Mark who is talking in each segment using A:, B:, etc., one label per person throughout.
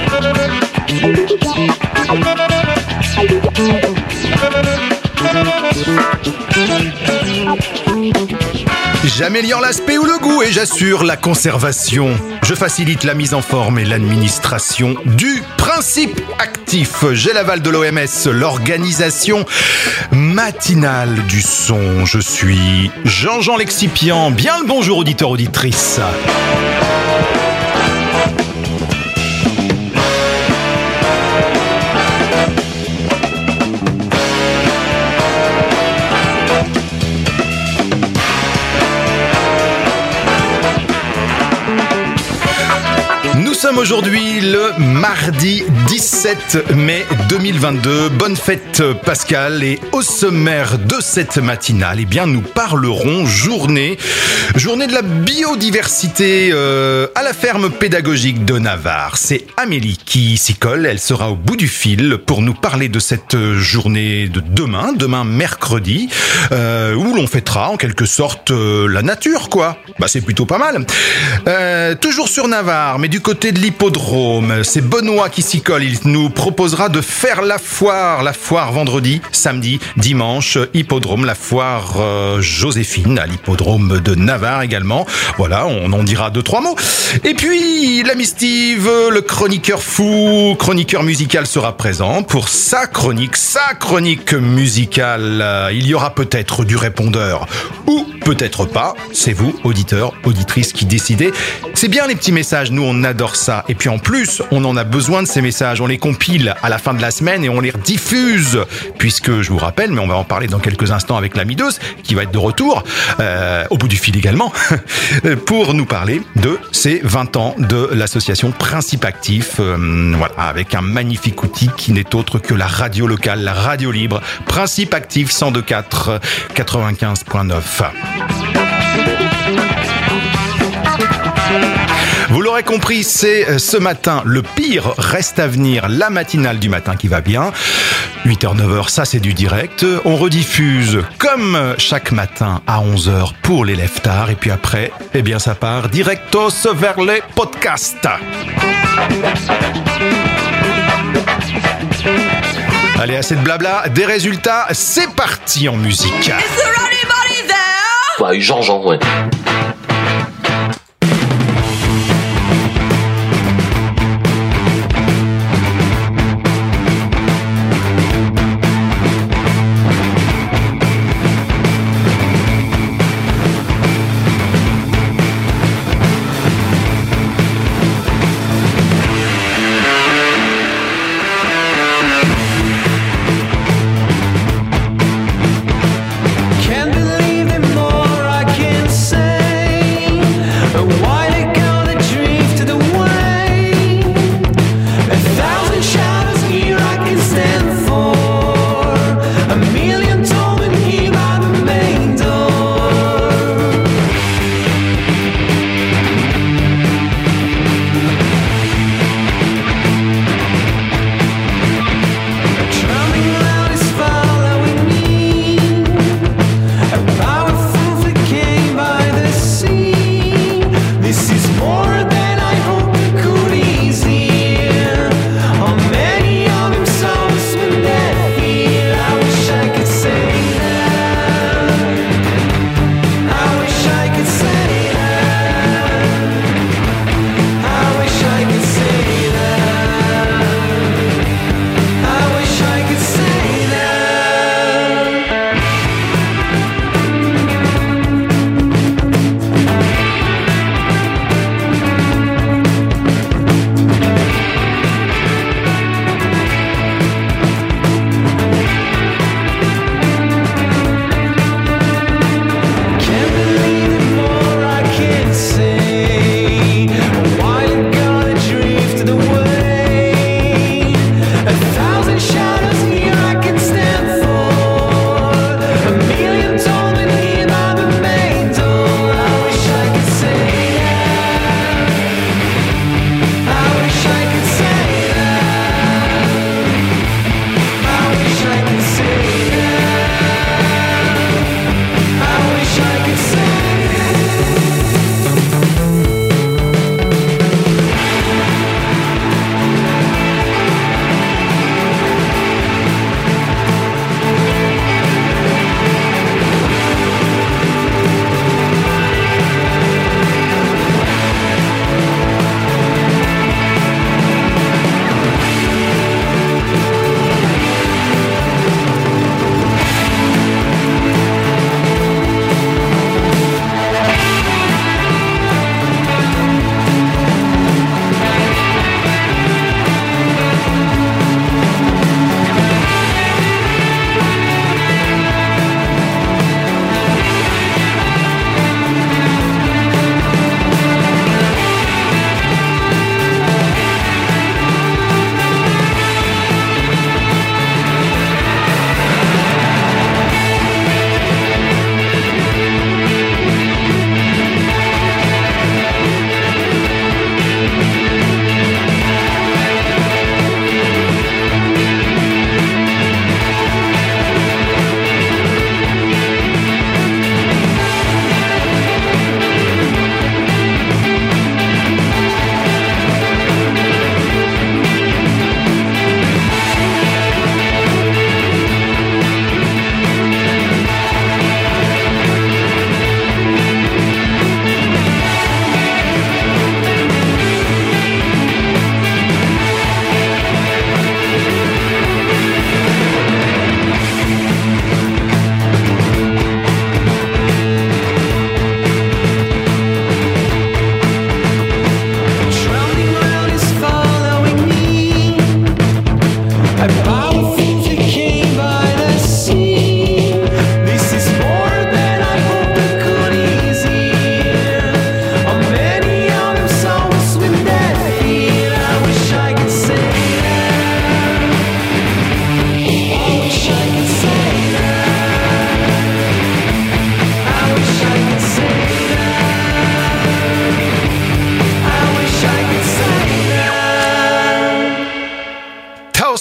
A: J'améliore l'aspect ou le goût et j'assure la conservation. Je facilite la mise en forme et l'administration du principe actif. J'ai l'aval de l'OMS, l'organisation matinale du son. Je suis Jean-Jean Lexipian. Bien le bonjour auditeurs, auditrices. Nous sommes aujourd'hui le mardi 17 mai 2022. Bonne fête Pascal, et au sommaire de cette matinale, eh bien nous parlerons journée de la biodiversité à la ferme pédagogique de Navarre. C'est Amélie qui s'y colle, elle sera au bout du fil pour nous parler de cette journée de demain mercredi, où l'on fêtera en quelque sorte la nature quoi. Bah c'est plutôt pas mal. Toujours sur Navarre, mais du côté de l'hippodrome, c'est Benoît qui s'y colle. Il nous proposera de faire la foire vendredi, samedi, dimanche, hippodrome, la foire Joséphine à l'hippodrome de Navarre également. Voilà, on en dira 2-3 mots. Et puis, l'ami Steve, le chroniqueur fou, chroniqueur musical sera présent pour sa chronique musicale. Il y aura peut-être du répondeur ou peut-être pas. C'est vous, auditeurs, auditrices, qui décidez. C'est bien les petits messages, nous on adore ça. Et puis en plus, on en a besoin de ces messages. On les compile à la fin de la semaine et on les rediffuse. Puisque, je vous rappelle, mais on va en parler dans quelques instants avec l'ami Deus, qui va être de retour, au bout du fil également, pour nous parler de ces 20 ans de l'association Principe Actif. Voilà, avec un magnifique outil qui n'est autre que la radio locale, la radio libre. Principe Actif 102.4 95.9. Vous l'aurez compris, c'est ce matin, le pire reste à venir, la matinale du matin qui va bien. 8h, 9h, ça c'est du direct. On rediffuse comme chaque matin à 11h pour les lève-tard. Et puis après, eh bien ça part directos vers les podcasts. Allez, assez de blabla, des résultats, c'est parti en musique.
B: Bah, Jean-Jean, ouais.
C: Can't believe it more, I can't say.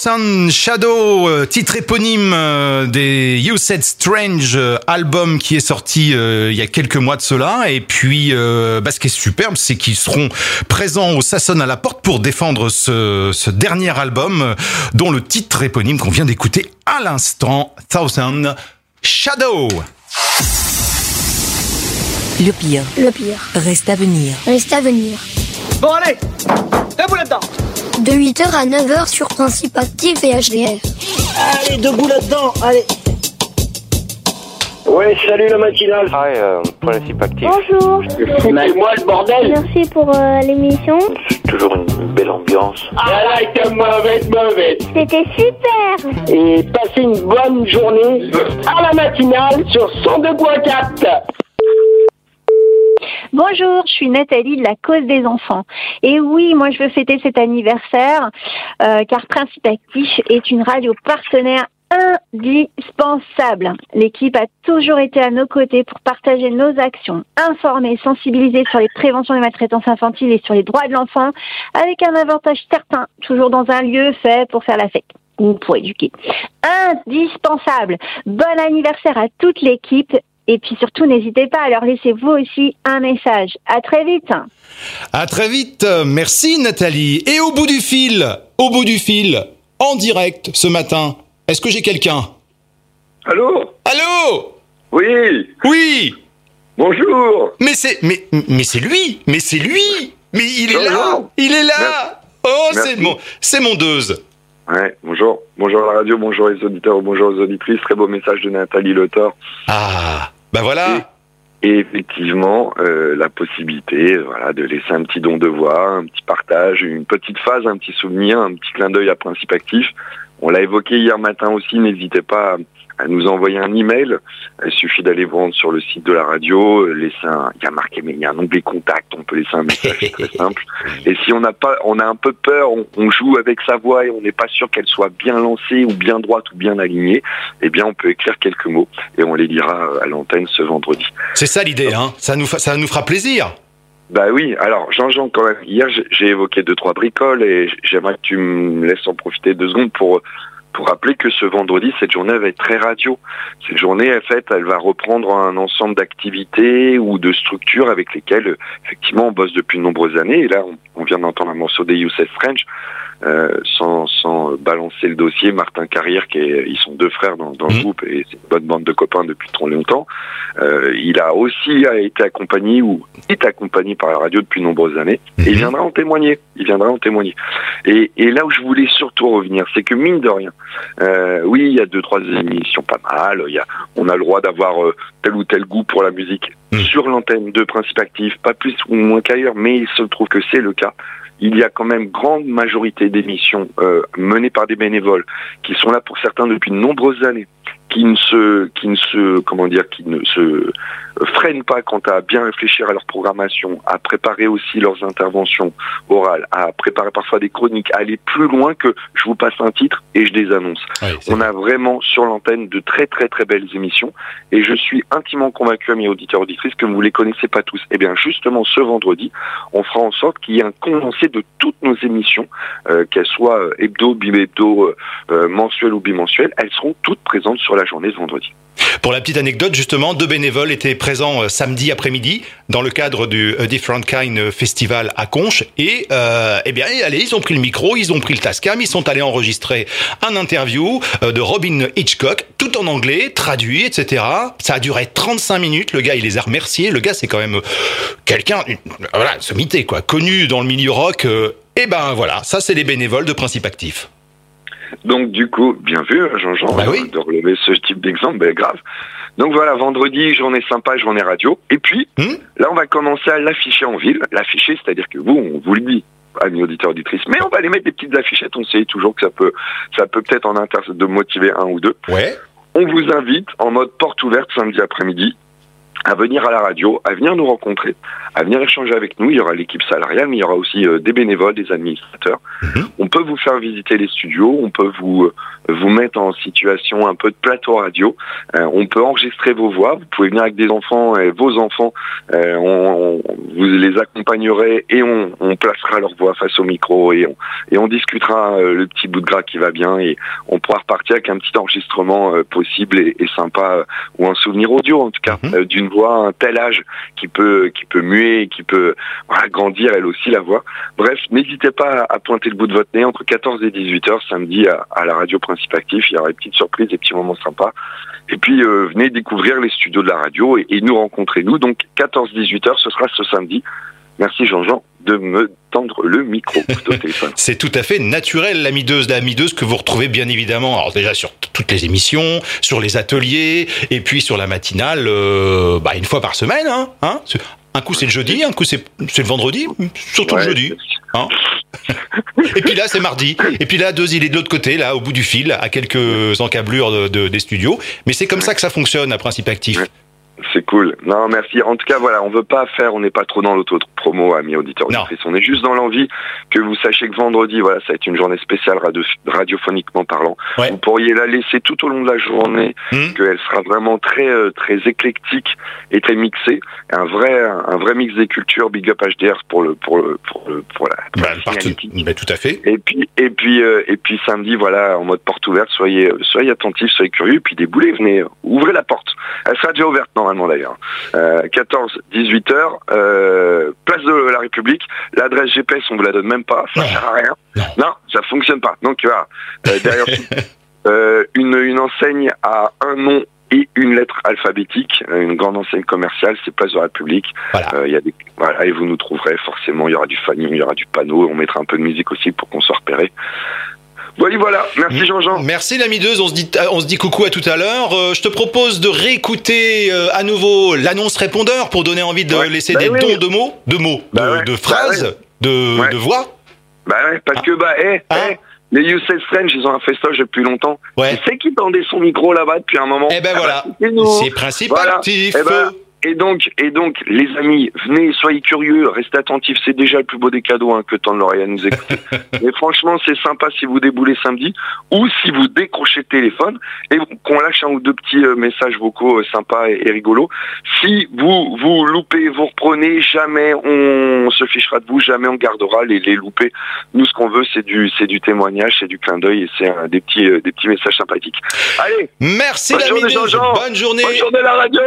A: Thousand Shadow, titre éponyme des You Said Strange, album qui est sorti il y a quelques mois de cela. Et puis, ce qui est superbe, c'est qu'ils seront présents au Ça sonne à la porte pour défendre ce dernier album, dont le titre éponyme qu'on vient d'écouter à l'instant, Thousand Shadow.
B: Le pire reste à venir.
C: Bon allez, debout là-dedans.
D: De 8h à 9h sur Principe Actif et HDF.
C: Allez, debout là-dedans, allez.
E: Ouais, salut la matinale.
F: Principe Actif.
G: Bonjour.
E: C'est moi le bordel.
G: Merci pour l'émission.
F: C'est toujours une belle ambiance.
E: Ah là, t'es mauvaise.
G: C'était super.
E: Et passez une bonne journée à la matinale sur 102.4.
H: Bonjour, je suis Nathalie de la Cause des enfants. Et oui, moi je veux fêter cet anniversaire car Principe Actif est une radio partenaire indispensable. L'équipe a toujours été à nos côtés pour partager nos actions, informer, sensibiliser sur les préventions des maltraitances infantiles et sur les droits de l'enfant, avec un avantage certain, toujours dans un lieu fait pour faire la fête ou pour éduquer. Indispensable. Bon anniversaire à toute l'équipe. Et puis surtout, n'hésitez pas à leur laisser vous aussi un message. À très vite.
A: À très vite. Merci Nathalie. Et au bout du fil, en direct ce matin, est-ce que j'ai quelqu'un ?
I: Allô ? Oui. Bonjour.
A: Mais c'est lui. Mais il est là.
I: Merci.
A: Oh,
I: Merci.
A: c'est mon Deuze.
I: Ouais, bonjour. Bonjour à la radio, bonjour les auditeurs, bonjour aux auditrices. Très beau message de Nathalie Lothor.
A: Ah, voilà.
I: Et effectivement, la possibilité, de laisser un petit don de voix, un petit partage, une petite phase, un petit souvenir, un petit clin d'œil à Principe Actif. On l'a évoqué hier matin aussi, n'hésitez pas à nous envoyer un email. Il suffit d'aller vous rendre sur le site de la radio, il y a un onglet contact, on peut laisser un message, c'est très simple. Et si on a un peu peur, on joue avec sa voix et on n'est pas sûr qu'elle soit bien lancée ou bien droite ou bien alignée, eh bien on peut écrire quelques mots et on les lira à l'antenne ce vendredi.
A: C'est ça l'idée, hein. Ça nous fera plaisir.
I: Bah oui, alors Jean-Jean, quand même, hier j'ai évoqué 2-3 bricoles et j'aimerais que tu me laisses en profiter 2 secondes pour rappeler que ce vendredi, cette journée va être très radio. Cette journée, en fait, elle va reprendre un ensemble d'activités ou de structures avec lesquelles, effectivement, on bosse depuis de nombreuses années. Et là, on vient d'entendre un morceau des You Said Strange, sans balancer le dossier. Martin Carrière, ils sont 2 frères dans le groupe et c'est une bonne bande de copains depuis trop longtemps. Il a aussi été accompagné ou est accompagné par la radio depuis de nombreuses années. Et il viendra en témoigner. Et là où je voulais surtout revenir, c'est que mine de rien, oui, il y a 2-3 émissions pas mal. On a le droit d'avoir tel ou tel goût pour la musique sur l'antenne de Principe Actif, pas plus ou moins qu'ailleurs, mais il se trouve que c'est le cas. Il y a quand même grande majorité d'émissions menées par des bénévoles qui sont là pour certains depuis de nombreuses années, qui ne se freinent pas quant à bien réfléchir à leur programmation, à préparer aussi leurs interventions orales, à préparer parfois des chroniques, à aller plus loin que je vous passe un titre et je les annonce. Ouais, on a vraiment sur l'antenne de très très très belles émissions et je suis intimement convaincu, amis auditeurs auditrices, que vous les connaissez pas tous. Et bien justement ce vendredi, on fera en sorte qu'il y ait un condensé de toutes nos émissions, qu'elles soient hebdo, bimhebdo, mensuelles ou bimensuelles, elles seront toutes présentes sur la journée de vendredi.
A: Pour la petite anecdote, justement, 2 bénévoles étaient présents samedi après-midi dans le cadre du A Different Kind Festival à Conches et ils ont pris le micro, ils ont pris le Tascam, ils sont allés enregistrer un interview de Robin Hitchcock, tout en anglais, traduit, etc. Ça a duré 35 minutes, le gars il les a remerciés, le gars c'est quand même quelqu'un, sommité quoi, connu dans le milieu rock, ça c'est les bénévoles de Principe Actif.
I: Donc du coup, bien vu Jean-Jean, de relever ce type d'exemple, grave. Donc voilà, vendredi, journée sympa, journée radio. Et puis, là on va commencer à l'afficher en ville. L'afficher, c'est-à-dire que on vous le dit, amis auditeurs, auditrices, mais on va aller mettre des petites affichettes, on sait toujours que ça peut peut-être de motiver 1 ou 2. Ouais. On vous invite en mode porte ouverte samedi après-midi à venir à la radio, à venir nous rencontrer, à venir échanger avec nous. Il y aura l'équipe salariale, mais il y aura aussi des bénévoles, des administrateurs. On peut vous faire visiter les studios, on peut vous mettre en situation un peu de plateau radio, on peut enregistrer vos voix, vous pouvez venir avec des enfants et vos enfants, vous les accompagnerez et on placera leur voix face au micro et on discutera le petit bout de gras qui va bien et on pourra repartir avec un petit enregistrement possible et sympa ou un souvenir audio en tout cas d'une voix à un tel âge qui peut muer, qui peut grandir elle aussi la voix. Bref, n'hésitez pas à pointer le bout de votre nez entre 14 et 18h samedi à la radio Principe Actif, il y aura des petites surprises, des petits moments sympas. Et puis venez découvrir les studios de la radio et nous rencontrer nous. Donc 14-18h, ce sera ce samedi. Merci Jean-Jean de me tendre le micro au téléphone.
A: C'est tout à fait naturel, la mideuse que vous retrouvez bien évidemment, alors déjà sur toutes les émissions, sur les ateliers, et puis sur la matinale, une fois par semaine. Un coup c'est le jeudi, un coup c'est le vendredi, surtout le jeudi. Et puis là c'est mardi, et puis là il est de l'autre côté, là au bout du fil, à quelques encablures des studios. Mais c'est comme ça que ça fonctionne à Principe Actif.
I: C'est cool. Non, merci. En tout cas, voilà, on n'est pas trop dans l'auto-promo, amis auditeurs. On est juste dans l'envie que vous sachiez que vendredi, voilà, ça va être une journée spéciale radiophoniquement parlant. Ouais. Vous pourriez la laisser tout au long de la journée, qu'elle sera vraiment très, très éclectique et très mixée. Un vrai mix des cultures, Big Up HDR pour la
A: tout à fait.
I: Et puis samedi, voilà, en mode porte ouverte, soyez attentifs, soyez curieux, puis déboulez, venez, ouvrez la porte. Elle sera déjà ouverte normalement d'ailleurs. 14-18h, place de la République. L'adresse GPS, on vous la donne même pas, ça sert à rien. Non, ça fonctionne pas. Donc tu vois, derrière une enseigne à un nom et une lettre alphabétique, une grande enseigne commerciale, c'est place de la République. Voilà. Et vous nous trouverez forcément. Il y aura du fanion, il y aura du panneau. On mettra un peu de musique aussi pour qu'on soit repéré. Voilà, merci Jean-Jean.
A: Merci la mideuse, on se dit coucou à tout à l'heure. Je te propose de réécouter à nouveau l'annonce répondeur pour donner envie de laisser des dons de phrases, de voix.
I: Parce que les You Say Strange, ils ont un festoche depuis longtemps. Ouais. Tu sais qui tendait son micro là-bas depuis un moment?
A: Voilà, c'est Principe Actif.
I: Et donc, les amis, venez, soyez curieux, restez attentifs, c'est déjà le plus beau des cadeaux que tendre l'oreille à nous écouter. Mais franchement, c'est sympa si vous déboulez samedi, ou si vous décrochez le téléphone, et qu'on lâche un ou deux petits messages vocaux sympas et rigolos. Si vous loupez, vous reprenez, jamais on se fichera de vous, jamais on gardera les loupés. Nous, ce qu'on veut, c'est du témoignage, c'est du clin d'œil, et c'est des petits messages sympathiques. Allez!
A: Merci la mideuse, bonne journée!
I: Bonne journée la radio!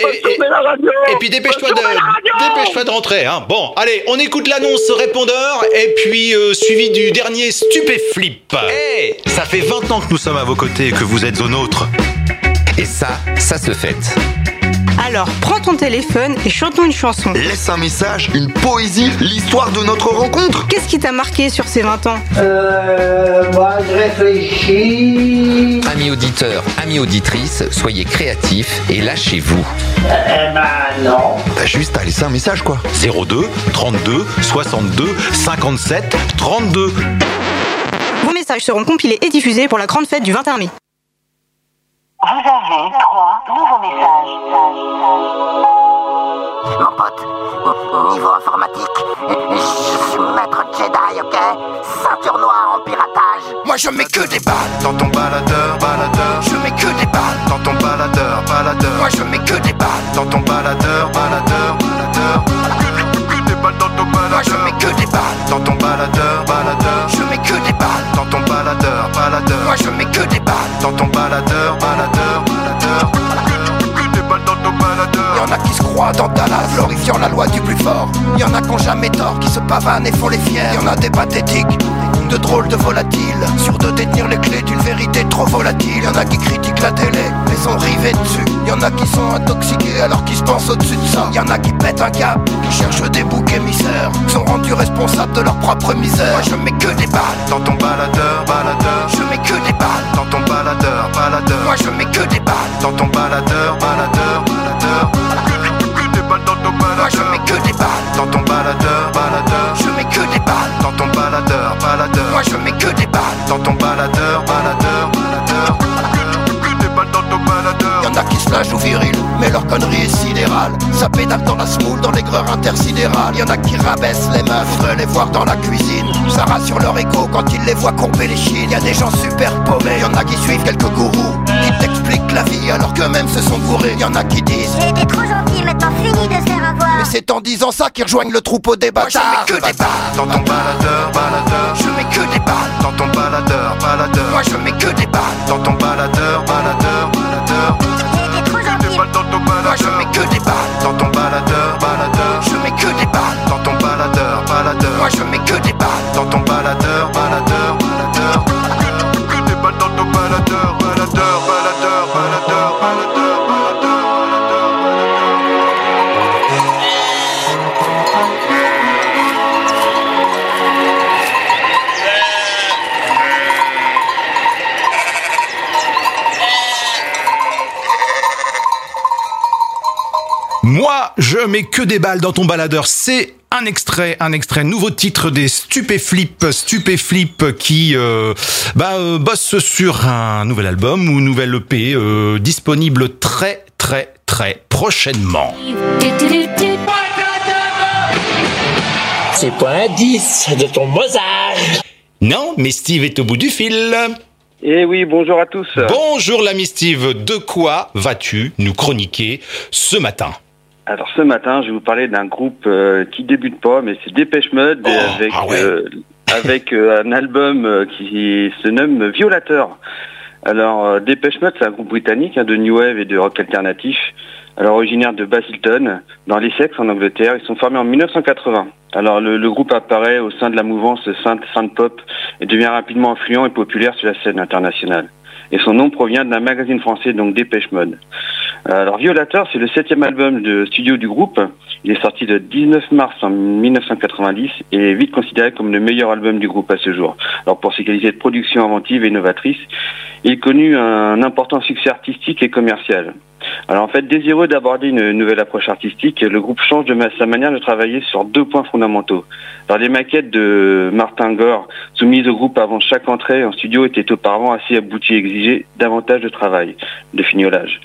A: Et puis dépêche-toi de rentrer. Bon, allez, on écoute l'annonce répondeur et puis suivi du dernier Stupéflip. Ça fait 20 ans que nous sommes à vos côtés et que vous êtes aux nôtres.
J: Et ça se fête.
K: Alors, prends ton téléphone et chante-nous une chanson.
J: Laisse un message, une poésie, l'histoire de notre rencontre.
K: Qu'est-ce qui t'a marqué sur ces 20 ans?
C: Moi, je réfléchis.
J: Amis auditeurs, amis auditrices, soyez créatifs et lâchez-vous.
C: Non.
J: T'as juste à laisser un message, quoi.
A: 02 32 62 57 32.
K: Vos messages seront compilés et diffusés pour la grande fête du 21 mai.
B: Vous avez 3 nouveaux messages.
L: Mon pote, niveau informatique, je suis maître Jedi, ok? Ceinture noire en piratage.
M: Moi je mets que des balles dans ton baladeur. Je mets que des balles dans ton baladeur. Moi je mets que des balles dans ton baladeur. Que des balles dans ton baladeur. Moi je mets que des balles dans ton baladeur. Je mets que des balles dans ton baladeur. Moi je mets que des balles dans ton baladeur. Y'en a qui se croient dans Dallas, glorifiant la loi du plus fort. Y'en a qui ont jamais tort, qui se pavanent et font les fiers. Y'en a des pathétiques, de drôles de volatiles, sûrs de détenir les clés d'une vérité trop volatile. Y'en a qui critiquent la télé, les ont rivés dessus. Y'en a qui sont intoxiqués alors qu'ils se pensent au-dessus de ça. Y'en a qui pètent un cap, qui cherchent des boucs émissaires, qui sont rendus responsables de leur propre misère. Moi je mets que des balles dans ton baladeur. Je mets que des balles dans ton baladeur. Moi je mets que des balles dans ton baladeur. Que des balles dans ton baladeur. Moi je mets que des balles dans ton baladeur. Je mets que des balles dans ton baladeur. Moi je mets que des balles dans ton baladeur. Que des balles dans ton baladeur. Y'en a qui se la jouent viril, mais leur connerie est sidérale. Ça pédale dans la smoule, dans l'aigreur intersidérale. Y'en a qui rabaissent les meufs, voudraient les voir dans la cuisine. ça rassure leur ego quand ils les voient courber les chines. Y'a des gens super paumés, y'en a qui suivent quelques gourous qui t'expliquent la vie alors qu'eux-mêmes se sont bourrés. Y'en a qui disent
N: il était trop gentil, maintenant fini de se faire avoir.
M: mais c'est en disant ça qu'ils rejoignent le troupeau des bâtards. Moi je mets que des balles dans ton baladeur, baladeur. Je mets que des balles dans ton baladeur, baladeur. Moi je mets que des balles dans ton baladeur, baladeur, baladeur.
N: Il était trop gentil.
M: Moi je mets que des balles dans ton baladeur, baladeur. Je mets que des balles dans ton baladeur, baladeur. Moi je mets que des balles dans ton baladeur, baladeur, baladeur. Que des balles dans ton baladeur, baladeur, baladeur, baladeur, baladeur, baladeur.
A: Moi, je mets que des balles dans ton baladeur. C'est un extrait, nouveau titre des Stupéflip qui bossent sur un nouvel album ou nouvel EP disponible très prochainement.
C: C'est pas un 10 de ton Mozart.
A: Non, mais Steve est au bout du fil.
O: Eh oui, bonjour à tous.
A: Bonjour l'ami Steve, de quoi vas-tu nous chroniquer ce matin ?
O: Alors ce matin, je vais vous parler d'un groupe qui débute pas, mais c'est Dépêche Mode avec un album qui se nomme Violateur. Alors Dépêche Mode, c'est un groupe britannique de new wave et de rock alternatif. Alors originaire de Basildon, dans l'Essex en Angleterre, ils sont formés en 1980. Alors le groupe apparaît au sein de la mouvance synth pop et devient rapidement influent et populaire sur la scène internationale. Et son nom provient d'un magazine français, donc Dépêche Mode. Alors Violateur, c'est le 7e album de studio du groupe. Il est sorti le 19 mars en 1990 et est vite considéré comme le meilleur album du groupe à ce jour. Alors pour ses qualités de production inventive et novatrice, il connut un important succès artistique et commercial. Alors en fait, désireux d'aborder une nouvelle approche artistique, le groupe change de sa manière de travailler sur 2 points fondamentaux. Alors les maquettes de Martin Gore soumises au groupe avant chaque entrée en studio étaient auparavant assez abouties et exigeaient davantage de travail, de fignolage.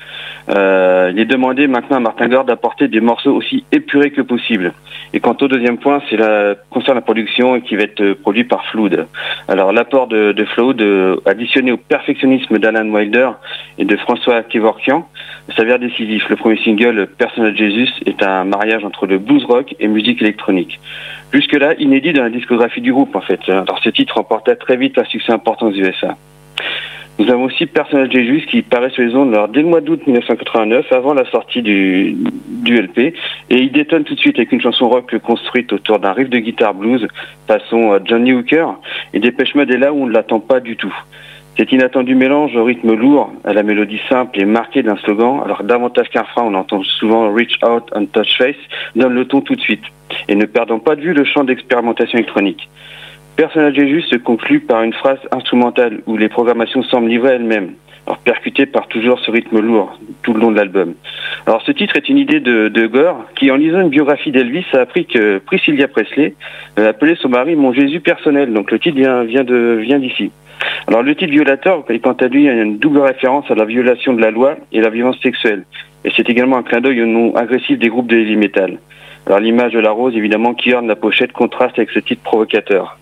O: Il est demandé maintenant à Martin Gore d'apporter des morceaux aussi épurés que possible. Et quant au deuxième point, concerne la production qui va être produit par Flood. Alors l'apport de Flood additionné au perfectionnisme d'Alan Wilder et de François Kevorkian s'avère décisif. Le premier single, Personal Jesus, est un mariage entre le blues rock et musique électronique. Jusque-là, inédit dans la discographie du groupe, en fait. Alors, ce titre remporta très vite un succès important aux USA. Nous avons aussi Personal Jesus qui paraît sur les ondes dès le mois d'août 1989, avant la sortie du LP, et il détonne tout de suite avec une chanson rock construite autour d'un riff de guitare blues, façon Johnny Hooker, et Dépêche Mode est là où on ne l'attend pas du tout. Cet inattendu mélange au rythme lourd, à la mélodie simple et marquée d'un slogan, alors davantage qu'un frein, on entend souvent Reach Out and Touch Face, donne le ton tout de suite, et ne perdant pas de vue le champ d'expérimentation électronique. Personal Jesus se conclut par une phrase instrumentale où les programmations semblent livrées elles-mêmes, alors percutées par toujours ce rythme lourd tout le long de l'album. Alors ce titre est une idée de Gore qui, en lisant une biographie d'Elvis, a appris que Priscilla Presley appelait son mari mon Jésus personnel, donc le titre vient d'ici. Alors le titre Violateur est quant à lui une double référence à la violation de la loi et la violence sexuelle. Et c'est également un clin d'œil au nom agressif des groupes de heavy metal. Alors l'image de la rose évidemment qui orne la pochette contraste avec ce titre provocateur.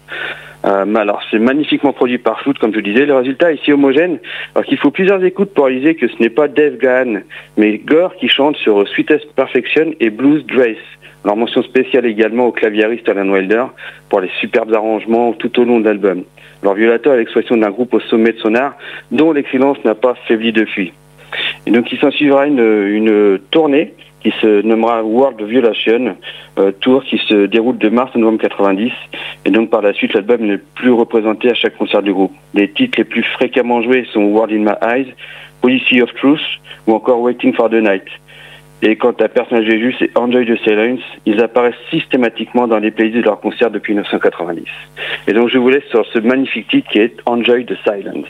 O: Alors c'est magnifiquement produit par Flood comme je disais, le résultat est si homogène alors qu'il faut plusieurs écoutes pour réaliser que ce n'est pas Dave Gahan mais Gore qui chante sur Sweetest Perfection et Blues Grace. Alors mention spéciale également au claviériste Alan Wilder pour les superbes arrangements tout au long de l'album. Alors Violateur est l'expression d'un groupe au sommet de son art dont l'excellence n'a pas faibli depuis. Et donc il s'en suivra une tournée qui se nommera World Violation, tour qui se déroule de mars à novembre 90. Et donc par la suite, l'album n'est plus représenté à chaque concert du groupe. Les titres les plus fréquemment joués sont World in My Eyes, Policy of Truth ou encore Waiting for the Night. Et quant à Personal Jesus et Enjoy the Silence, ils apparaissent systématiquement dans les playlists de leurs concerts depuis 1990. Et donc je vous laisse sur ce magnifique titre qui est Enjoy the Silence.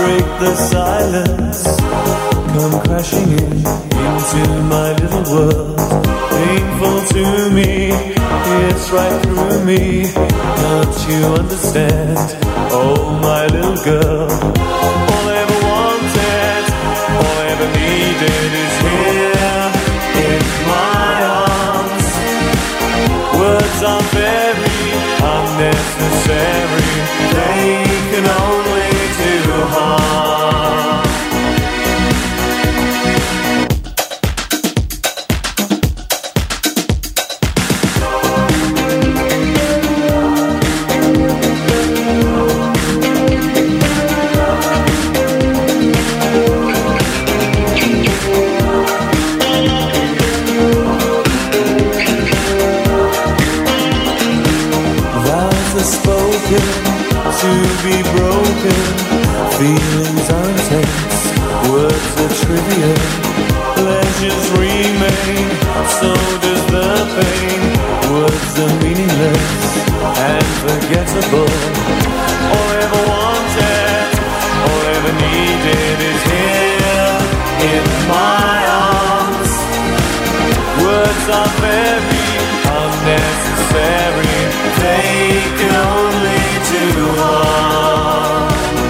P: break the silence, come crashing into my little world. Painful to me, it's right through me. Don't you understand? Oh, my little girl. All I ever wanted, all I ever needed is here in my arms. Words are very unnecessary, they can only do harm. To be broken, feelings are intense, words are trivial, pleasures remain, so does the pain. Words are meaningless and forgettable. All I ever wanted, all I ever needed is here in my arms. Words are very unnecessary, they can only do harm.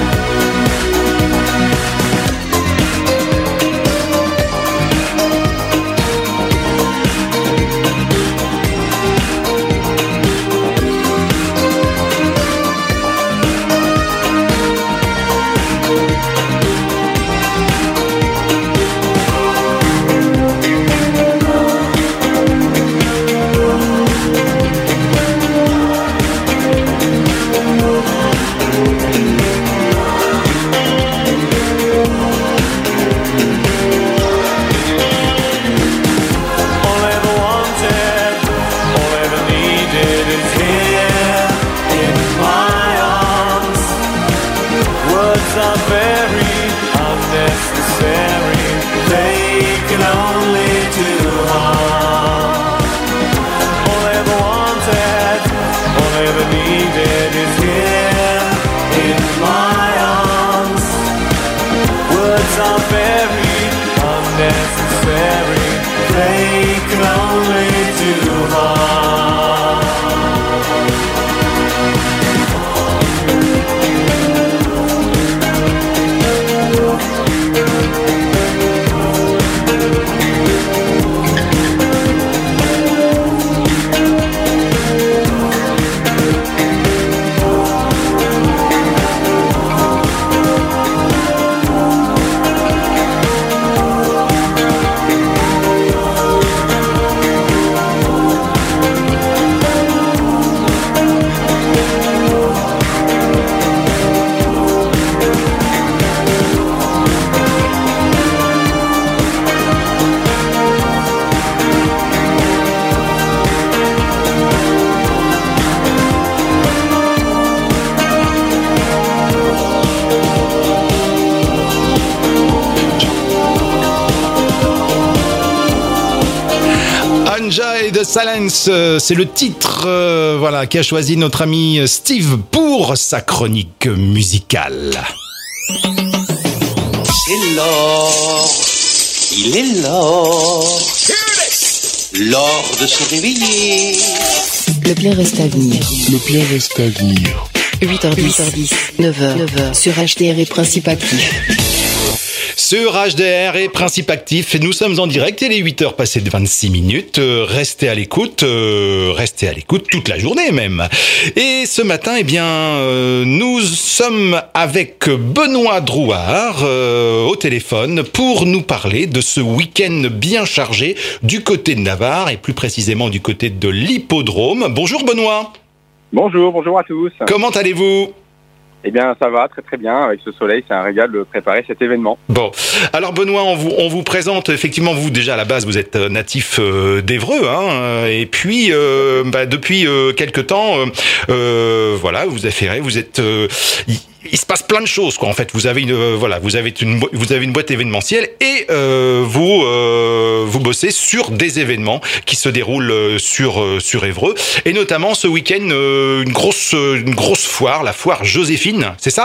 A: The Silence, c'est le titre voilà, qu'a choisi notre ami Steve pour sa chronique musicale.
Q: C'est l'or, il est l'or, l'or de se réveiller.
R: Le plein reste à venir.
S: Le plein reste à venir.
R: 8h10, 9h sur HDR et Principe Actif.
A: Sur HDR et Principe Actif, nous sommes en direct, il est 8h passées de 26 minutes, restez à l'écoute toute la journée même. Et ce matin, eh bien, nous sommes avec Benoît Drouard au téléphone pour nous parler de ce week-end bien chargé du côté de Navarre et plus précisément du côté de l'hippodrome. Bonjour Benoît.
T: Bonjour à tous.
A: Comment allez-vous ?
T: Eh bien, ça va très très bien. Avec ce soleil, c'est un régal de préparer cet événement.
A: Bon, alors Benoît, on vous présente effectivement, vous déjà à la base, vous êtes natif d'Évreux, hein, et puis depuis quelque temps, voilà, vous êtes il se passe plein de choses, quoi. En fait, vous avez une boîte événementielle et vous bossez sur des événements qui se déroulent sur Évreux, et notamment ce week-end une grosse foire, la foire Joséphine, c'est ça ?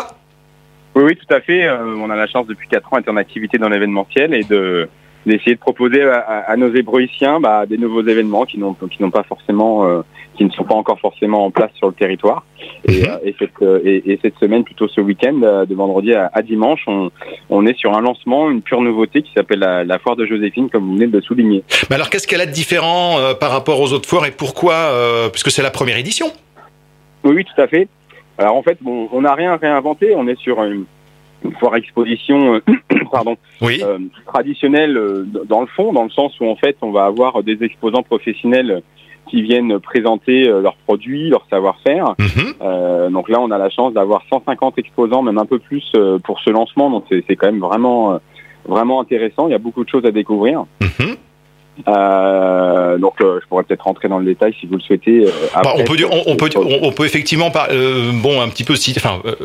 T: Oui, tout à fait. On a la chance depuis 4 ans d'être en activité dans l'événementiel et d'essayer de proposer à nos Ébreüissiens des nouveaux événements qui ne sont pas encore forcément en place sur le territoire. Et cette semaine, plutôt ce week-end, de vendredi à dimanche, on est sur un lancement, une pure nouveauté qui s'appelle la foire de Joséphine, comme vous venez de le souligner.
A: Mais alors, qu'est-ce qu'elle a de différent par rapport aux autres foires et pourquoi puisque c'est la première édition.
T: Oui, tout à fait. Alors en fait, on n'a rien réinventé. On est sur une foire exposition traditionnelle dans le fond, dans le sens où en fait, on va avoir des exposants professionnels qui viennent présenter leurs produits, leur savoir-faire. Donc là, on a la chance d'avoir 150 exposants, même un peu plus pour ce lancement. Donc c'est quand même vraiment intéressant. Il y a beaucoup de choses à découvrir. Donc je pourrais peut-être rentrer dans le détail si vous le souhaitez. Après,
A: on peut effectivement un petit peu citer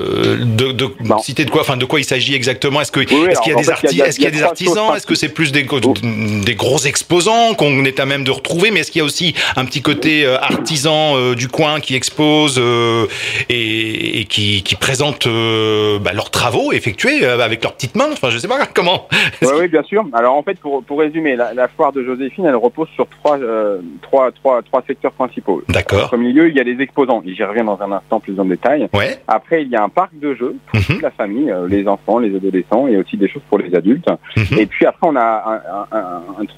A: de quoi il s'agit exactement. Est-ce qu'il y a des artisans? Est-ce que c'est plus des gros exposants qu'on est à même de retrouver? Mais est-ce qu'il y a aussi un petit côté artisan du coin qui expose et qui présente leurs travaux effectués avec leurs petites mains? Enfin, je sais pas comment.
T: Oui, bien sûr. Alors en fait, pour résumer, la foire de Joséphine, elle repose sur trois secteurs principaux.
A: D'accord.
T: Au premier lieu, il y a les exposants. J'y reviens dans un instant plus en détail.
A: Ouais.
T: Après, il y a un parc de jeux pour toute la famille, les enfants, les adolescents, et aussi des choses pour les adultes. Et puis après, on a un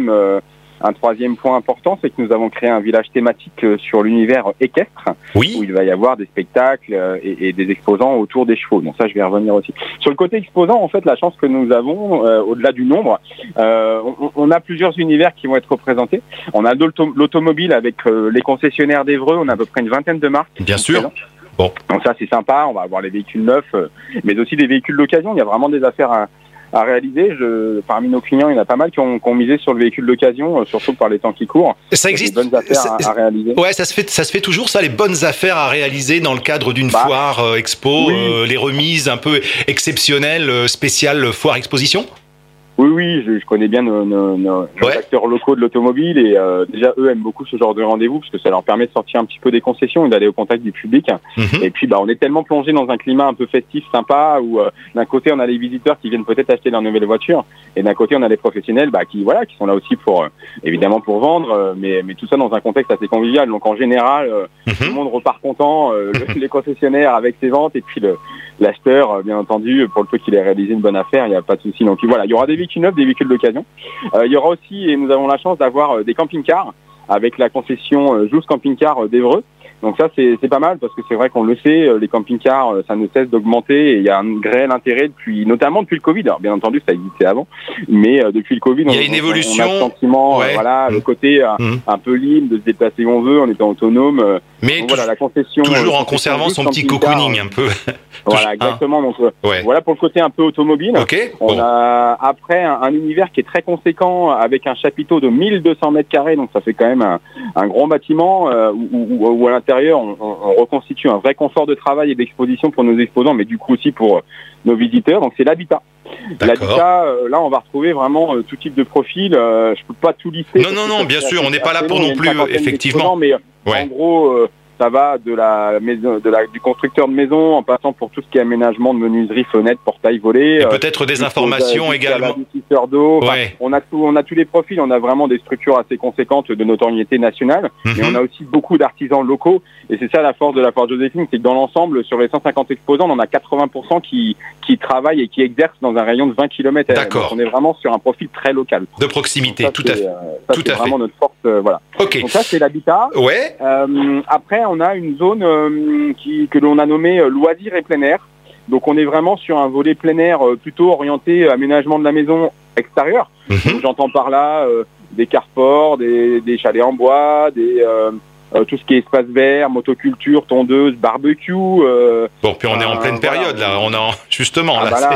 T: troisième point important, c'est que nous avons créé un village thématique sur l'univers équestre, où il va y avoir des spectacles et des exposants autour des chevaux. Donc ça, je vais y revenir aussi. Sur le côté exposant, en fait, la chance que nous avons, au-delà du nombre, on a plusieurs univers qui vont être représentés. On a l'automobile avec les concessionnaires d'Évreux, on a à peu près une vingtaine de marques.
A: Bien sûr. Bon.
T: Donc ça, c'est sympa, on va avoir les véhicules neufs, mais aussi des véhicules d'occasion. Il y a vraiment des affaires à réaliser. Parmi nos clients, il y en a pas mal qui ont misé sur le véhicule d'occasion, surtout par les temps qui courent.
A: Ça existe.
T: Des bonnes affaires à réaliser.
A: Ouais, ça se fait toujours ça, les bonnes affaires à réaliser dans le cadre d'une foire expo, les remises un peu exceptionnelles, spéciales foire exposition.
T: Oui, je connais bien nos acteurs locaux de l'automobile et déjà eux aiment beaucoup ce genre de rendez-vous parce que ça leur permet de sortir un petit peu des concessions et d'aller au contact du public. Et puis on est tellement plongé dans un climat un peu festif, sympa, où d'un côté on a les visiteurs qui viennent peut-être acheter leur nouvelle voiture et d'un côté on a les professionnels qui sont là aussi pour évidemment pour vendre, mais tout ça dans un contexte assez convivial. Donc en général, tout le monde repart content, les concessionnaires avec ses ventes et puis l'acheteur, bien entendu, pour le peu qu'il ait réalisé une bonne affaire, il n'y a pas de souci. Donc voilà, il y aura des véhicules neufs, des véhicules d'occasion. Il y aura aussi, et nous avons la chance d'avoir des camping-cars avec la concession Jousse Camping-Car d'Évreux. Donc ça, c'est pas mal parce que c'est vrai qu'on le sait, les camping-cars, ça ne cesse d'augmenter et il y a un réel intérêt notamment depuis le Covid. Alors bien entendu, ça existait avant, mais depuis le Covid,
A: il y a une évolution.
T: On a le sentiment, le côté un peu libre de se déplacer où on veut en étant autonome.
A: Mais
T: donc, la concession
A: toujours en conservant son petit cocooning un peu.
T: Voilà, exactement. Donc voilà pour le côté un peu automobile. On a après un univers qui est très conséquent avec un chapiteau de 1200 mètres carrés, donc ça fait quand même un grand bâtiment où à l'intérieur on reconstitue un vrai confort de travail et d'exposition pour nos exposants, mais du coup aussi pour nos visiteurs. Donc c'est l'habitat. L'habitat, là on va retrouver vraiment tout type de profil. Je peux pas tout lister.
A: Non, bien sûr, on n'est pas là pour non plus, effectivement.
T: Mais en gros, ça va de la maison, du constructeur de maison, en passant pour tout ce qui est aménagement de menuiserie, fenêtres, portails, volets.
A: Et peut-être des informations également.
T: D'eau. On a tous les profils. On a vraiment des structures assez conséquentes de notoriété nationale. Mais on a aussi beaucoup d'artisans locaux. Et c'est ça la force de la foire Joséphine, c'est que dans l'ensemble, sur les 150 exposants, on en a 80% qui travaillent et qui exercent dans un rayon de 20 km.
A: D'accord.
T: Donc on est vraiment sur un profil très local.
A: De proximité, ça, tout à fait.
T: C'est vraiment notre force. Voilà.
A: Okay.
T: Donc ça, c'est l'habitat.
A: Ouais.
T: Après, on a une zone que l'on a nommée loisirs et plein air. Donc on est vraiment sur un volet plein air plutôt orienté aménagement de la maison extérieure. Donc, j'entends par là des carports, des chalets en bois, tout ce qui est espace vert, motoculture, tondeuse, barbecue.
A: Puis on est en pleine période là. On a justement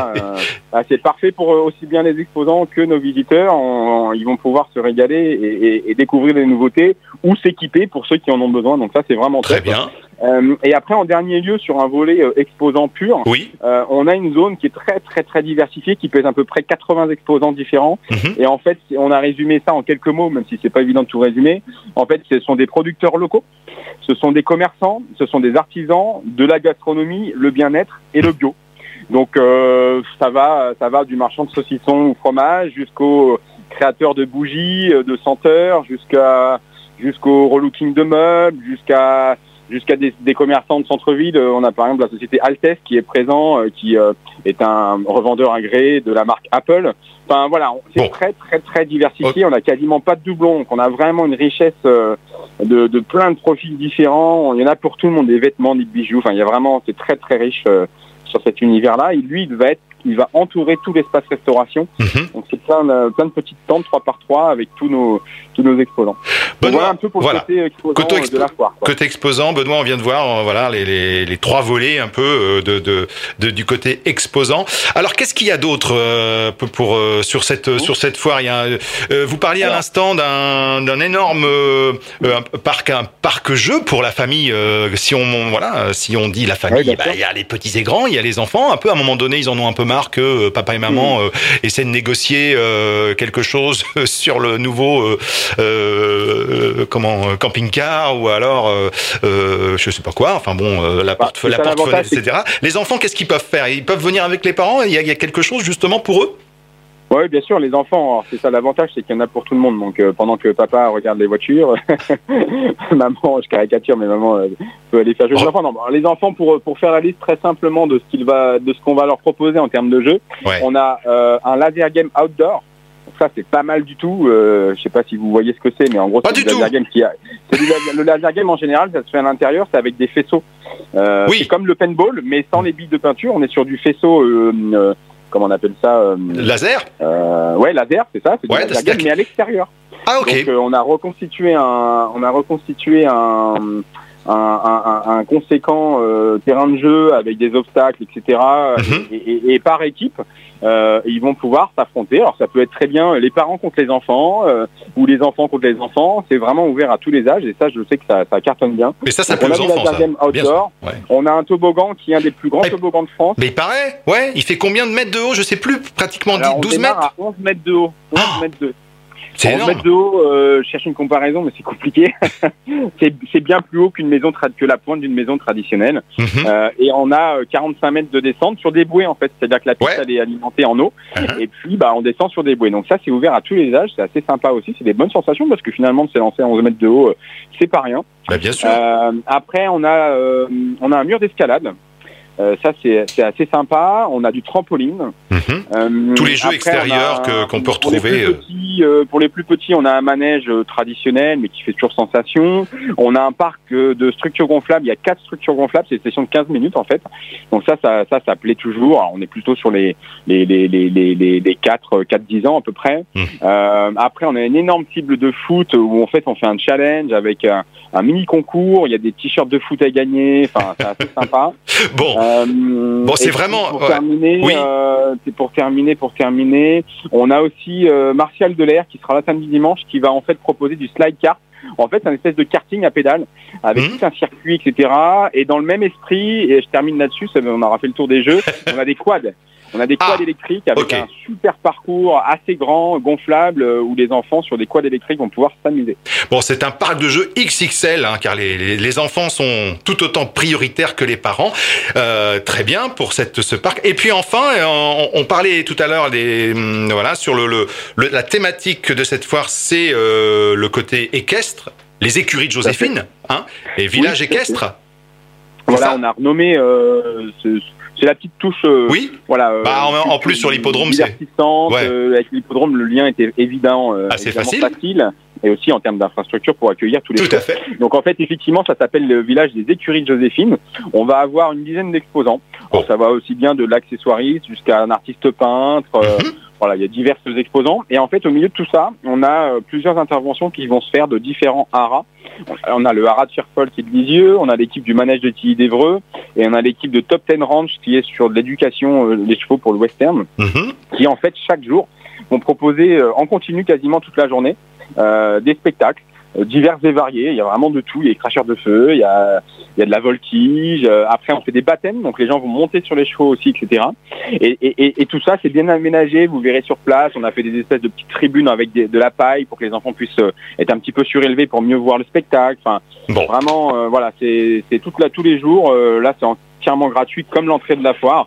T: c'est parfait pour aussi bien les exposants que nos visiteurs. Ils vont pouvoir se régaler et découvrir des nouveautés ou s'équiper pour ceux qui en ont besoin. Donc ça, c'est vraiment
A: très bien.
T: Et après, en dernier lieu, sur un volet exposant pur, on a une zone qui est très très très diversifiée, qui pèse à peu près 80 exposants différents. Et en fait, on a résumé ça en quelques mots, même si c'est pas évident de tout résumer. En fait, ce sont des producteurs locaux, ce sont des commerçants, ce sont des artisans, de la gastronomie, le bien-être et le bio. Donc ça va du marchand de saucissons ou fromage jusqu'au créateur de bougies, de senteurs, jusqu'au relooking de meubles, jusqu'à des commerçants de centre-ville. On a par exemple la société Altes qui est présent, qui est un revendeur agréé de la marque Apple. Enfin voilà, c'est très très très diversifié. On a quasiment pas de doublons, donc on a vraiment une richesse de plein de profils différents. Il y en a pour tout le monde, des vêtements, des bijoux. Enfin, il y a vraiment, c'est très très riche sur cet univers-là. Et lui, il va entourer tout l'espace restauration. Donc c'est plein de petites tentes 3x3 avec tous nos exposants.
A: Benoît,
T: voilà un peu pour le côté exposant de la foire.
A: Côté exposant, Benoît, on vient de voir les 3 volets un peu du côté exposant. Alors qu'est-ce qu'il y a d'autre sur cette foire? Vous parliez à l'instant d'un énorme parc jeu pour la famille. Si on dit la famille, il y a les petits et grands, il y a les enfants. Un peu à un moment donné, ils en ont un peu marre que papa et maman essaient de négocier quelque chose sur le nouveau camping-car ou alors je sais pas quoi. Enfin bon, la porte-fenêtre, etc. Les enfants, qu'est-ce qu'ils peuvent faire? Ils peuvent venir avec les parents. Il y a quelque chose justement pour eux?
T: Oui, bien sûr, les enfants, alors, c'est ça l'avantage, c'est qu'il y en a pour tout le monde. Donc pendant que papa regarde les voitures, maman, je caricature, mais maman peut aller faire jouer les enfants. Non, les enfants, pour faire la liste très simplement de ce qu'on va leur proposer en termes de jeu, on a un laser game outdoor. Donc ça, c'est pas mal du tout. Je sais pas si vous voyez ce que c'est, mais en gros, c'est du laser game le laser game en général, ça se fait à l'intérieur, c'est avec des faisceaux. C'est comme le paintball, mais sans les billes de peinture. On est sur du faisceau. Comment on appelle ça
A: laser.
T: Laser, c'est ça. C'est du laser game, mais à l'extérieur.
A: Ah ok.
T: Donc on a reconstitué un conséquent terrain de jeu avec des obstacles, etc. Et par équipe, ils vont pouvoir s'affronter. Alors ça peut être très bien les parents contre les enfants ou les enfants contre les enfants. C'est vraiment ouvert à tous les âges et ça, je sais que ça cartonne bien.
A: Mais ça plaît aux enfants, ça.
T: Outdoor. On a un toboggan qui est un des plus grands toboggans de France.
A: Mais il paraît, il fait combien de mètres de haut? Je sais plus, pratiquement 12 mètres.
T: À 11 mètres de haut. 11 mètres de haut.
A: C'est
T: 11 mètres de haut, je cherche une comparaison, mais c'est compliqué. c'est bien plus haut que la pointe d'une maison traditionnelle. Et on a 45 mètres de descente sur des bouées, en fait. C'est-à-dire que la piste, elle est alimentée en eau. Et puis, on descend sur des bouées. Donc ça, c'est ouvert à tous les âges. C'est assez sympa aussi. C'est des bonnes sensations parce que finalement, de s'élancer à 11 mètres de haut, c'est pas rien.
A: Bien sûr.
T: Après, on a un mur d'escalade. Ça, c'est assez sympa. On a du trampoline.
A: Tous les jeux extérieurs qu'on peut retrouver.
T: Pour les plus petits, on a un manège traditionnel, mais qui fait toujours sensation. On a un parc de structures gonflables. Il y a 4 structures gonflables. C'est une session de 15 minutes, en fait. Donc ça plaît toujours. Alors, on est plutôt sur les 4-10 ans, à peu près. Après, on a une énorme cible de foot où, en fait, on fait un challenge avec un mini concours. Il y a des t-shirts de foot à gagner. Enfin, c'est assez sympa.
A: C'est vraiment.
T: Pour terminer, on a aussi Martial Delair qui sera là samedi dimanche, qui va en fait proposer du slide kart. En fait, c'est un espèce de karting à pédales avec tout un circuit, etc. Et dans le même esprit, et je termine là-dessus, on aura fait le tour des jeux, on a des quads. On a des quads électriques avec un super parcours assez grand, gonflable, où les enfants sur des quads électriques vont pouvoir s'amuser.
A: Bon, c'est un parc de jeux XXL, car les enfants sont tout autant prioritaires que les parents. Très bien pour ce parc. Et puis enfin, on parlait tout à l'heure sur la thématique de cette foire, c'est le côté équestre, les écuries de Joséphine, les villages équestres.
T: Voilà, on a renommé. C'est la petite touche.
A: En plus sur l'hippodrome,
T: c'est avec l'hippodrome, le lien était évident,
A: assez facile.
T: Et aussi en termes d'infrastructure pour accueillir tous les
A: Tout à fait.
T: Donc en fait, effectivement, ça s'appelle le village des écuries de Joséphine. On va avoir une dizaine d'exposants. Alors, ça va aussi bien de l'accessoiriste jusqu'à un artiste peintre. Voilà, il y a divers exposants. Et en fait, au milieu de tout ça, on a plusieurs interventions qui vont se faire de différents haras. On a le haras de Firfol qui est de Lisieux, on a l'équipe du manège de Tilly d'Évreux, et on a l'équipe de Top 10 Ranch qui est sur de l'éducation des chevaux pour le western, qui en fait chaque jour vont proposer en continu quasiment toute la journée des spectacles divers et variés. Il y a vraiment de tout. Il y a les cracheurs de feu, il y a de la voltige. Après, on fait des baptêmes, donc les gens vont monter sur les chevaux aussi, etc. Et tout ça, c'est bien aménagé. Vous verrez sur place. On a fait des espèces de petites tribunes avec de la paille pour que les enfants puissent être un petit peu surélevés pour mieux voir le spectacle. Enfin, vraiment, voilà, c'est tous les jours. Là, c'est entièrement gratuit, comme l'entrée de la foire.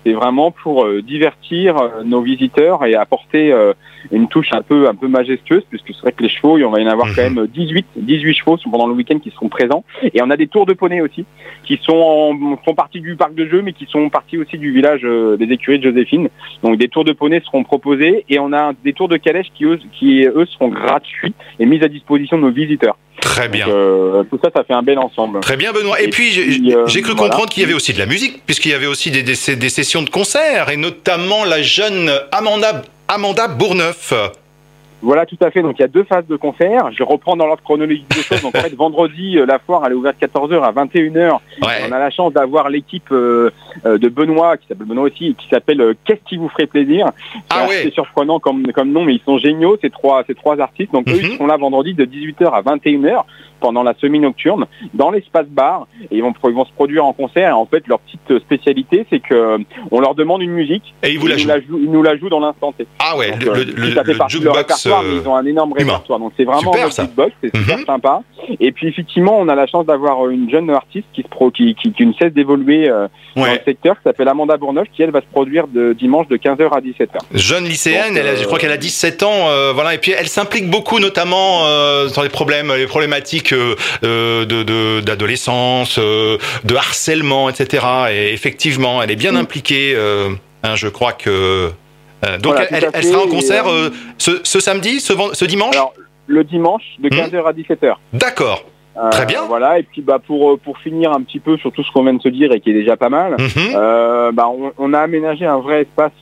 T: C'est vraiment pour divertir nos visiteurs et apporter une touche un peu majestueuse, puisque c'est vrai que les chevaux, il va y en avoir quand même 18 chevaux pendant le week-end qui seront présents. Et on a des tours de poney aussi, qui font partie du parc de jeux, mais qui sont partie aussi du village des écuries de Joséphine. Donc des tours de poney seront proposés, et on a des tours de calèche qui eux seront gratuits et mis à disposition de nos visiteurs.
A: Très bien.
T: Donc, tout ça fait un bel ensemble.
A: Très bien, Benoît. Et puis, j'ai cru comprendre qu'il y avait aussi de la musique, puisqu'il y avait aussi des sessions de concert, et notamment la jeune Amanda Bourneuf.
T: Voilà, tout à fait. Donc, il y a 2 phases de concert. Je reprends dans l'ordre chronologique des choses. Donc, en fait, vendredi, la foire, elle est ouverte 14h à 21h. Ouais. On a la chance d'avoir l'équipe de Benoît, qui s'appelle Benoît aussi, qui s'appelle Qu'est-ce qui vous ferait plaisir. C'est surprenant comme nom, mais ils sont géniaux, ces trois artistes. Donc, eux, ils seront là vendredi de 18h à 21h pendant la semi-nocturne dans l'espace bar, et ils vont se produire en concert. Et en fait, leur petite spécialité, c'est que on leur demande une musique
A: et ils
T: nous la jouent dans l'instant T.
A: Ah ouais,
T: donc, ça fait partie de leur répertoire, mais ils ont un énorme répertoire. Donc c'est vraiment un beatbox, c'est super sympa. Et puis effectivement, on a la chance d'avoir une jeune artiste qui ne cesse d'évoluer dans le secteur, qui s'appelle Amanda Bourneuf, qui elle va se produire dimanche de 15h à 17h.
A: Jeune lycéenne, je crois qu'elle a 17 ans, voilà. Et puis elle s'implique beaucoup, notamment dans les problématiques d'adolescence, de harcèlement, etc. Et effectivement, elle est bien impliquée. Je crois que donc voilà, elle sera en concert ce samedi, ce dimanche.
T: Alors, le dimanche de 15h à 17h.
A: D'accord. Très bien.
T: Voilà, et puis pour finir un petit peu sur tout ce qu'on vient de se dire et qui est déjà pas mal, on a aménagé un vrai espace,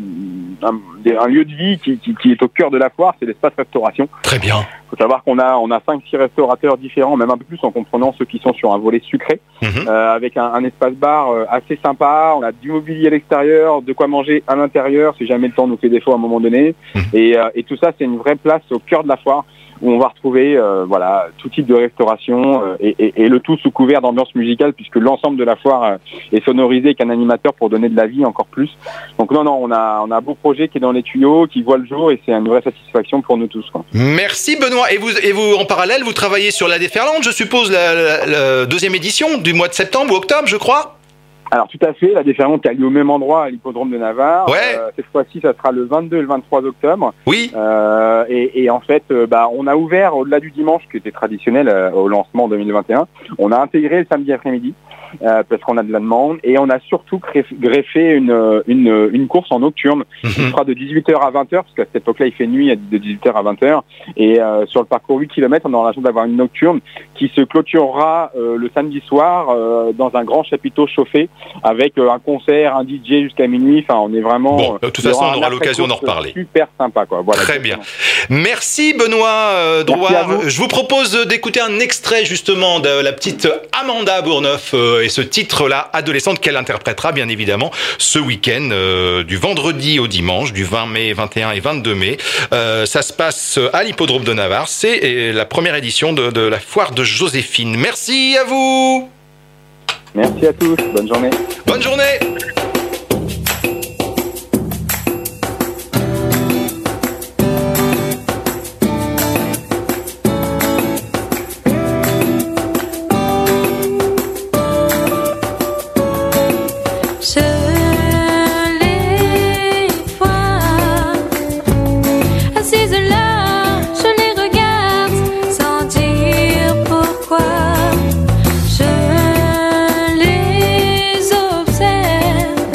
T: un lieu de vie qui est au cœur de la foire, c'est l'espace restauration.
A: Très bien.
T: Il faut savoir qu'on a 5-6 restaurateurs différents, même un peu plus en comprenant ceux qui sont sur un volet sucré, avec un espace bar assez sympa. On a du mobilier à l'extérieur, de quoi manger à l'intérieur si jamais le temps nous fait défaut à un moment donné. Et tout ça, c'est une vraie place au cœur de la foire, où on va retrouver tout type de restauration et le tout sous couvert d'ambiance musicale, puisque l'ensemble de la foire est sonorisé avec un animateur pour donner de la vie encore plus. Donc on a un beau projet qui est dans les tuyaux, qui voit le jour, et c'est une vraie satisfaction pour nous tous, quoi.
A: Merci Benoît. Et vous en parallèle, vous travaillez sur la déferlante, je suppose, la 2e édition du mois de septembre ou octobre, je crois.
T: Alors tout à fait, la déferlante a lieu au même endroit, à l'hippodrome de Navarre.
A: Ouais.
T: Cette fois-ci, ça sera le 22 et le 23 octobre.
A: Oui.
T: Et en fait, on a ouvert, au-delà du dimanche, qui était traditionnel au lancement 2021, on a intégré le samedi après-midi, parce qu'on a de la demande, et on a surtout greffé une course en nocturne, qui sera de 18h à 20h, parce qu'à cette époque-là, il fait nuit de 18h à 20h, et sur le parcours 8 km, on aura la chance d'avoir une nocturne qui se clôturera le samedi soir dans un grand chapiteau chauffé, avec un concert, un DJ jusqu'à minuit. Enfin, on est vraiment...
A: Bon, de toute façon, on aura l'occasion d'en reparler.
T: Super sympa, quoi. Voilà,
A: très bien. Merci Benoît Drouard. Je vous propose d'écouter un extrait justement de la petite Amanda Bourneuf et ce titre-là, Adolescente, qu'elle interprétera bien évidemment ce week-end du vendredi au dimanche, du 20 mai, 21 et 22 mai. Ça se passe à l'hippodrome de Navarre. C'est la première édition de la foire de Joséphine. Merci à vous.
T: Merci à tous, bonne journée.
A: Bonne journée.
P: Je les observe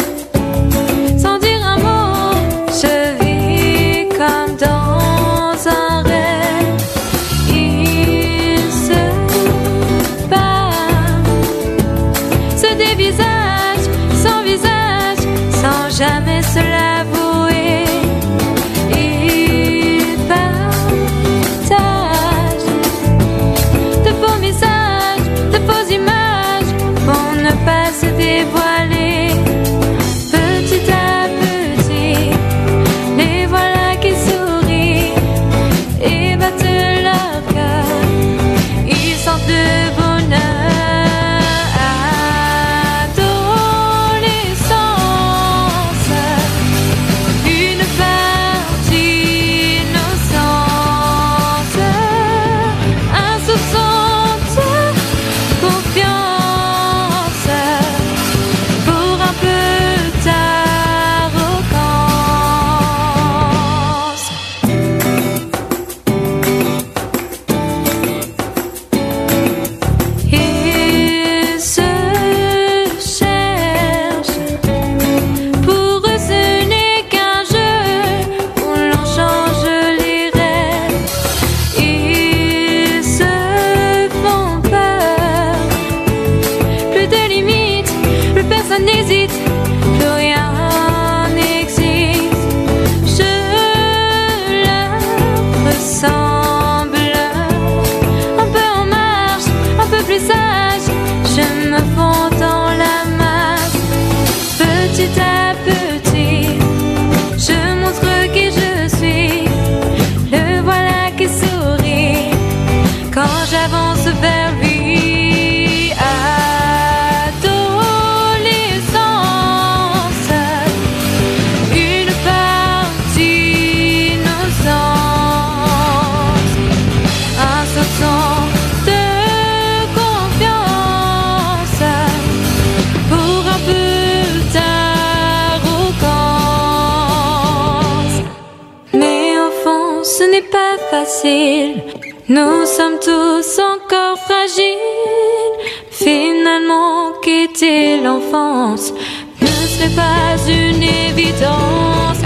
P: facile. Nous sommes tous encore fragiles. Finalement, quitter l'enfance ne serait pas une évidence.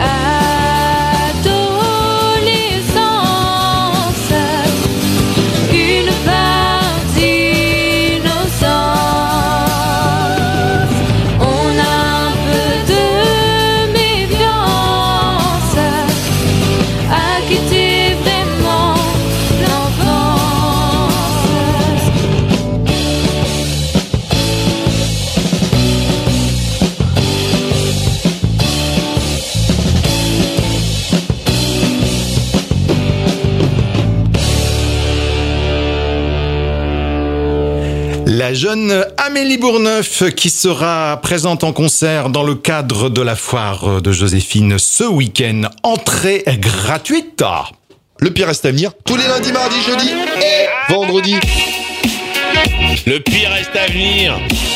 P: Adolescence, une part d'innocence. On a un peu de méfiance à quitter vraiment l'enfance.
A: La jeune Amélie Bourneuf qui sera présente en concert dans le cadre de la foire de Joséphine ce week-end. Entrée gratuite.
S: Le pire reste à venir tous les lundis, mardis, jeudis et vendredis.
U: Le pire reste à venir.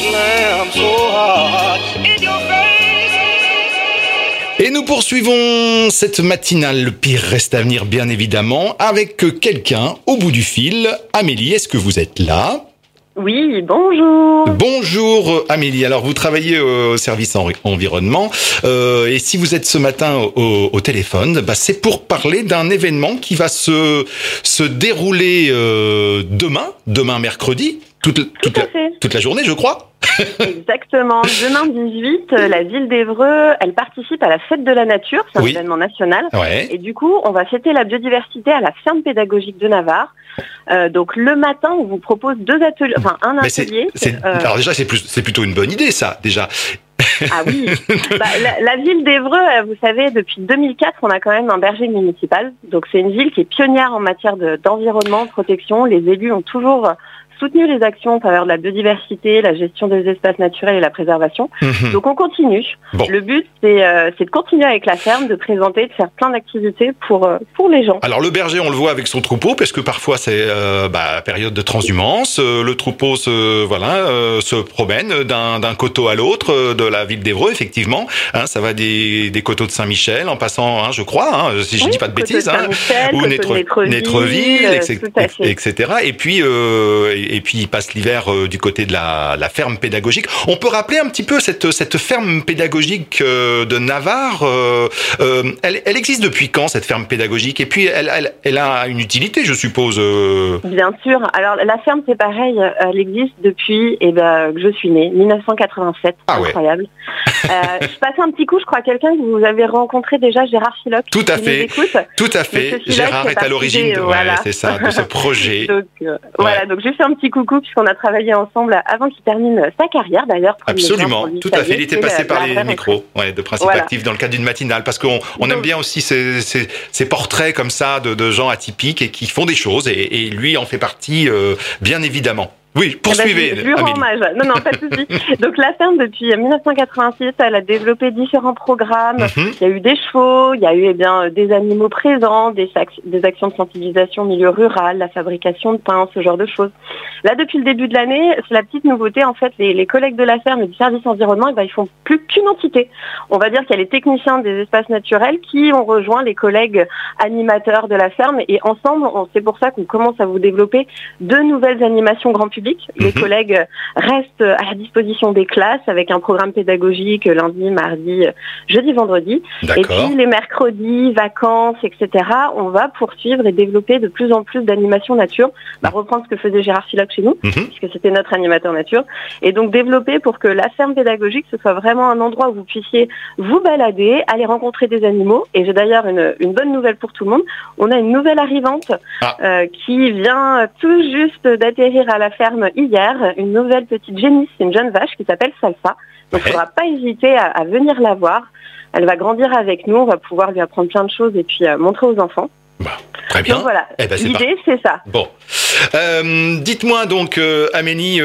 A: Et nous poursuivons cette matinale, le pire reste à venir bien évidemment, avec quelqu'un au bout du fil. Amélie, est-ce que vous êtes là ?
V: Oui, bonjour.
A: Bonjour Amélie, alors vous travaillez au service environnement et si vous êtes ce matin au téléphone, bah c'est pour parler d'un événement qui va se dérouler demain mercredi, toute la journée je crois.
V: Exactement. Demain 18, la ville d'Évreux, elle participe à la fête de la nature, c'est un événement national. Ouais. Et du coup, on va fêter la biodiversité à la ferme pédagogique de Navarre. Donc le matin, on vous propose deux ateliers, enfin un atelier.
A: Alors déjà, c'est plutôt une bonne idée ça, déjà.
V: Ah oui, la ville d'Évreux, vous savez, depuis 2004, on a quand même un berger municipal. Donc c'est une ville qui est pionnière en matière d'environnement, de protection. Les élus ont toujours soutenu les actions en faveur de la biodiversité, la gestion des espaces naturels et la préservation. Donc on continue. Bon. Le but, c'est de continuer avec la ferme, de présenter, de faire plein d'activités pour les gens.
A: Alors le berger, on le voit avec son troupeau, parce que parfois c'est période de transhumance. Le troupeau se promène d'un coteau à l'autre de la ville d'Évreux, effectivement. Hein, ça va des coteaux de Saint-Michel, en passant, je crois, si je dis pas de bêtises,
V: ou
A: Nétreville, etc. Et puis il passe l'hiver du côté de la ferme pédagogique. On peut rappeler un petit peu cette ferme pédagogique de Navarre. Elle existe depuis quand, cette ferme pédagogique? Et puis elle a une utilité, je suppose.
V: Bien sûr. Alors la ferme, c'est pareil. Elle existe depuis que je suis née, 1987. Ah, incroyable. Ouais. Je passe un petit coup. Je crois quelqu'un que vous avez rencontré déjà, Gérard Philoc.
A: Tout à fait. Tout à fait. Gérard est à l'origine. C'est ça, de ce projet.
V: Donc voilà. Donc j'ai fait un petit coucou puisqu'on a travaillé ensemble avant qu'il termine sa carrière d'ailleurs.
A: Absolument, tout à fait. Il était passé par les micros de Principe Actif dans le cadre d'une matinale parce qu'on aime bien aussi ces portraits comme ça de gens atypiques et qui font des choses et lui en fait partie bien évidemment. Oui, poursuivez.
V: Je lui rends hommage. Non, pas de souci. Donc la ferme, depuis 1986, elle a développé différents programmes. Il y a eu des chevaux, il y a eu des animaux présents, des actions de sensibilisation au milieu rural, la fabrication de pain, ce genre de choses. Là, depuis le début de l'année, c'est la petite nouveauté. En fait, les collègues de la ferme et du service environnement, ils font plus qu'une entité. On va dire qu'il y a les techniciens des espaces naturels qui ont rejoint les collègues animateurs de la ferme et ensemble, c'est pour ça qu'on commence à vous développer de nouvelles animations grand public. Les collègues restent à la disposition des classes avec un programme pédagogique lundi, mardi, jeudi, vendredi. Et puis les mercredis, vacances, etc. On va poursuivre et développer de plus en plus d'animations nature. Reprendre ce que faisait Gérard Philoc chez nous, puisque c'était notre animateur nature. Et donc développer pour que la ferme pédagogique, ce soit vraiment un endroit où vous puissiez vous balader, aller rencontrer des animaux. Et j'ai d'ailleurs une bonne nouvelle pour tout le monde. On a une nouvelle arrivante qui vient tout juste d'atterrir à la ferme hier, une nouvelle petite génisse, c'est une jeune vache qui s'appelle Salsa. Donc il ne faudra pas hésiter à venir la voir. Elle va grandir avec nous, on va pouvoir lui apprendre plein de choses et puis montrer aux enfants.
A: Très bien.
V: Donc voilà, l'idée c'est ça.
A: Bon. Dites-moi donc Amélie,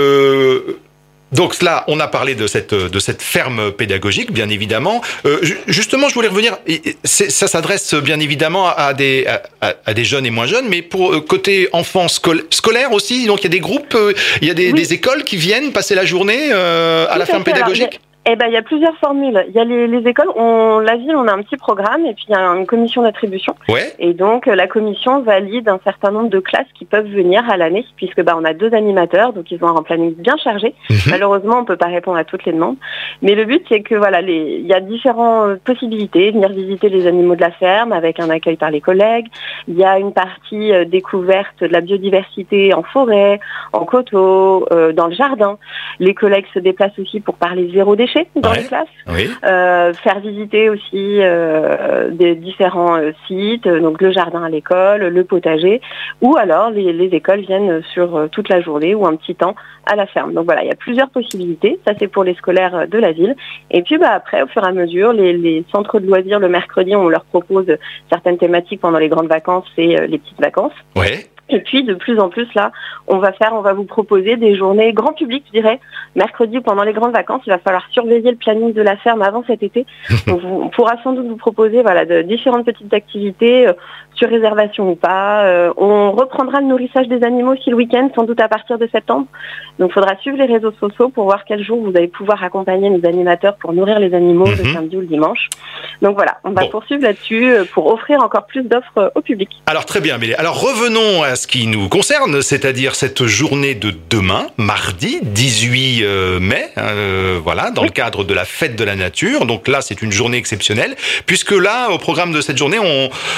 A: donc là, on a parlé de cette ferme pédagogique, bien évidemment. Justement, je voulais revenir. Ça s'adresse bien évidemment à des jeunes et moins jeunes, mais pour côté enfants scolaire aussi. Donc il y a des groupes, il y a des écoles qui viennent passer la journée à la ferme pédagogique.
V: Eh ben, il y a plusieurs formules. Il y a les écoles, la ville, on a un petit programme et puis il y a une commission d'attribution.
A: Ouais.
V: Et donc, la commission valide un certain nombre de classes qui peuvent venir à l'année, puisque on a 2 animateurs, donc ils ont un planning bien chargé. Malheureusement, on peut pas répondre à toutes les demandes. Mais le but, c'est que il y a différentes possibilités. Venir visiter les animaux de la ferme avec un accueil par les collègues. Il y a une partie découverte de la biodiversité en forêt, en coteaux, dans le jardin. Les collègues se déplacent aussi pour parler zéro déchet dans les classes.
A: Oui.
V: Faire visiter aussi des différents sites, donc le jardin à l'école, le potager, ou alors les écoles viennent sur toute la journée ou un petit temps à la ferme. Donc voilà, il y a plusieurs possibilités. Ça, c'est pour les scolaires de la ville. Et puis après, au fur et à mesure, les centres de loisirs, le mercredi, on leur propose certaines thématiques pendant les grandes vacances et les petites vacances.
A: Ouais.
V: Et puis, de plus en plus, là, on va vous proposer des journées grand public, je dirais. Mercredi, pendant les grandes vacances, il va falloir surveiller le planning de la ferme avant cet été. Donc, on pourra sans doute vous proposer, de différentes petites activités, sur réservation ou pas. On reprendra le nourrissage des animaux aussi le week-end, sans doute à partir de septembre. Donc, il faudra suivre les réseaux sociaux pour voir quel jour vous allez pouvoir accompagner nos animateurs pour nourrir les animaux le samedi ou le dimanche. Donc voilà, on va poursuivre là-dessus pour offrir encore plus d'offres au public.
A: Alors, très bien, Amélie. Alors, revenons à ce qui nous concerne, c'est-à-dire cette journée de demain, mardi 18 mai, dans le cadre de la fête de la nature. Donc là, c'est une journée exceptionnelle, puisque là, au programme de cette journée,